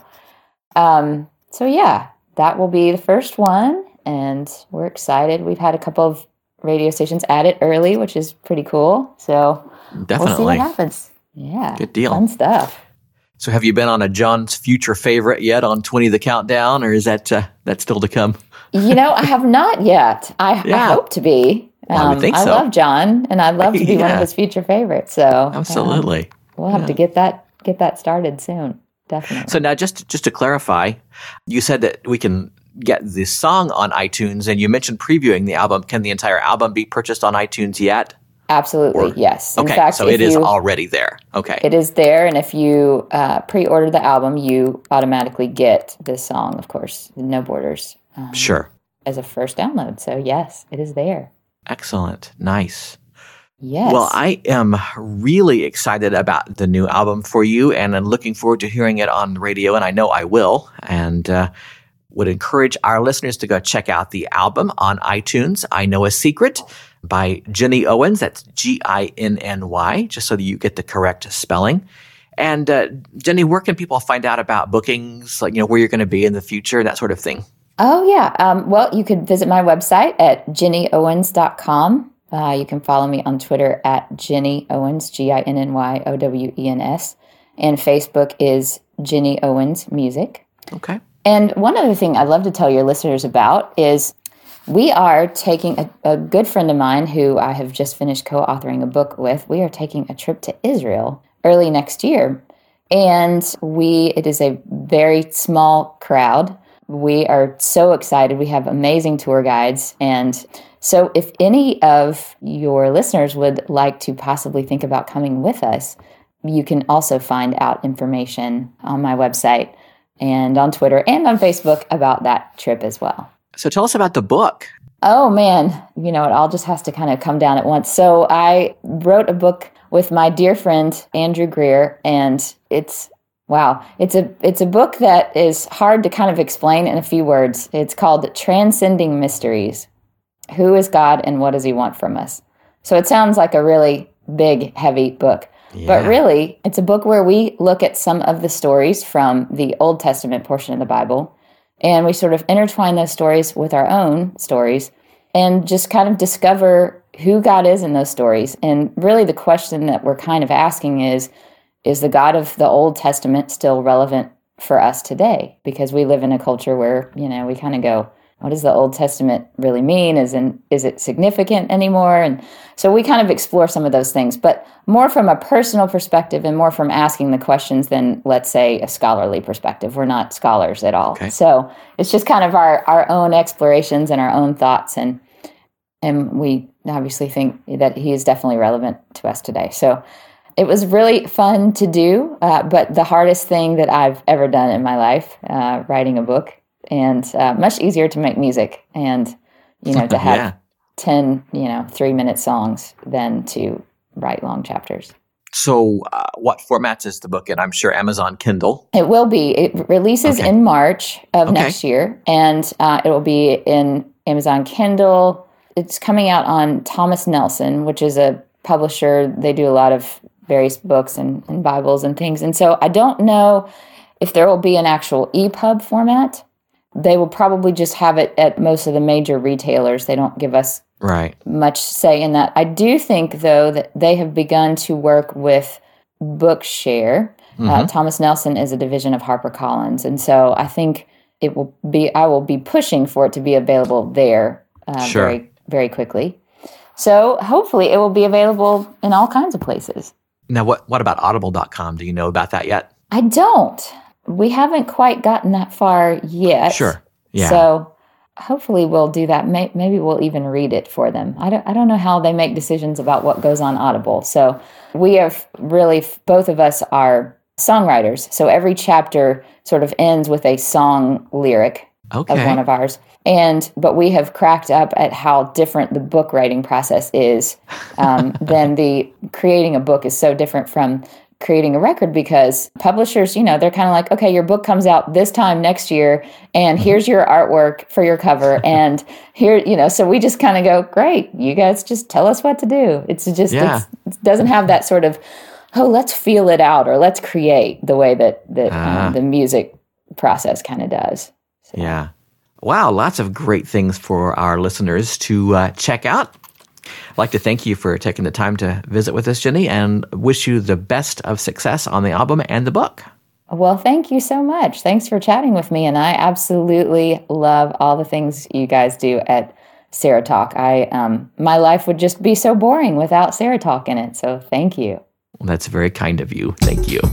that will be the first one, and we're excited. We've had a couple of radio stations add it early, which is pretty cool. So definitely. We'll see what happens. Yeah. Good deal. Fun stuff. So have you been on a John's future favorite yet on 20 The Countdown, or is that still to come? I have not yet. I hope to be. I would think so. I love John, and I'd love to be one of his future favorites. So absolutely. We'll have to get that started soon. Definitely. So now just to clarify, you said that we can get this song on iTunes, and you mentioned previewing the album. Can the entire album be purchased on iTunes yet? Absolutely, yes. Okay, in fact, so it is already there. Okay. It is there, and if you pre-order the album, you automatically get this song, of course, No Borders. Sure. As a first download. So yes, it is there. Excellent. Nice. Yes. Well, I am really excited about the new album for you, and I'm looking forward to hearing it on the radio, and I know I will, and would encourage our listeners to go check out the album on iTunes, I Know a Secret, by Jenny Owens. That's Ginny, just so that you get the correct spelling. And Jenny, where can people find out about bookings, like, where you're going to be in the future, that sort of thing? Oh, yeah. Well, you could visit my website at jennyowens.com. You can follow me on Twitter at Jenny Owens, GINNYOWENS. And Facebook is Jenny Owens Music. Okay. And one other thing I'd love to tell your listeners about is we are taking a good friend of mine who I have just finished co-authoring a book with. We are taking a trip to Israel early next year. And it is a very small crowd. We are so excited. We have amazing tour guides. And so if any of your listeners would like to possibly think about coming with us, you can also find out information on my website and on Twitter and on Facebook about that trip as well. So tell us about the book. Oh, man. It all just has to kind of come down at once. So I wrote a book with my dear friend, Andrew Greer, and it's a book that is hard to kind of explain in a few words. It's called Transcending Mysteries. Who is God and what does he want from us? So it sounds like a really big, heavy book. Yeah. But really, it's a book where we look at some of the stories from the Old Testament portion of the Bible, and we sort of intertwine those stories with our own stories and just kind of discover who God is in those stories. And really the question that we're kind of asking is the God of the Old Testament still relevant for us today? Because we live in a culture where, we kind of go, what does the Old Testament really mean? Is it significant anymore? And so we kind of explore some of those things, but more from a personal perspective and more from asking the questions than, let's say, a scholarly perspective. We're not scholars at all. Okay. So it's just kind of our own explorations and our own thoughts. And we obviously think that he is definitely relevant to us today. So it was really fun to do, but the hardest thing that I've ever done in my life, writing a book. And much easier to make music and, to have 10, 3-minute songs than to write long chapters. So what formats is the book in? I'm sure Amazon Kindle. It will be. It releases in March of next year, and it will be in Amazon Kindle. It's coming out on Thomas Nelson, which is a publisher. They do a lot of various books and Bibles and things. And so I don't know if there will be an actual EPUB format. They will probably just have it at most of the major retailers. They don't give us much say in that. I do think, though, that they have begun to work with Bookshare. Thomas Nelson is a division of HarperCollins. And so I think I will be pushing for it to be available there very, very quickly. So hopefully it will be available in all kinds of places. Now, what about Audible.com? Do you know about that yet? I don't. We haven't quite gotten that far yet. Sure. Yeah. So hopefully we'll do that. Maybe we'll even read it for them. I don't know how they make decisions about what goes on Audible. So we have really, both of us are songwriters. So every chapter sort of ends with a song lyric of one of ours. But we have cracked up at how different the book writing process is. Then the creating a book is so different from creating a record, because publishers, they're kind of like, okay, your book comes out this time next year, and here's your artwork for your cover, and here, so we just kind of go, great, you guys just tell us what to do. It's just, it doesn't have that sort of, let's feel it out, or let's create the way that the music process kind of does. So. Yeah. Wow, lots of great things for our listeners to check out. I'd like to thank you for taking the time to visit with us, Jenny, and wish you the best of success on the album and the book. Well, thank you so much. Thanks for chatting with me, and I absolutely love all the things you guys do at Sarah Talk. My life would just be so boring without Sarah Talk in it, so thank you. Well, that's very kind of you. Thank you.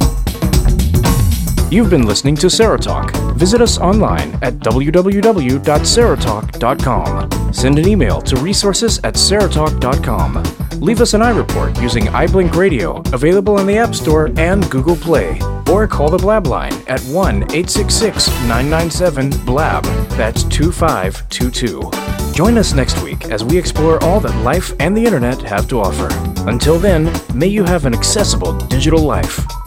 You've been listening to Sarah Talk. Visit us online at www.sarahtalk.com. Send an email to resources@sarahtalk.com. Leave us an iReport using iBlink Radio, available in the App Store and Google Play. Or call the Blab line at 1-866-997-BLAB. That's 2522. Join us next week as we explore all that life and the internet have to offer. Until then, may you have an accessible digital life.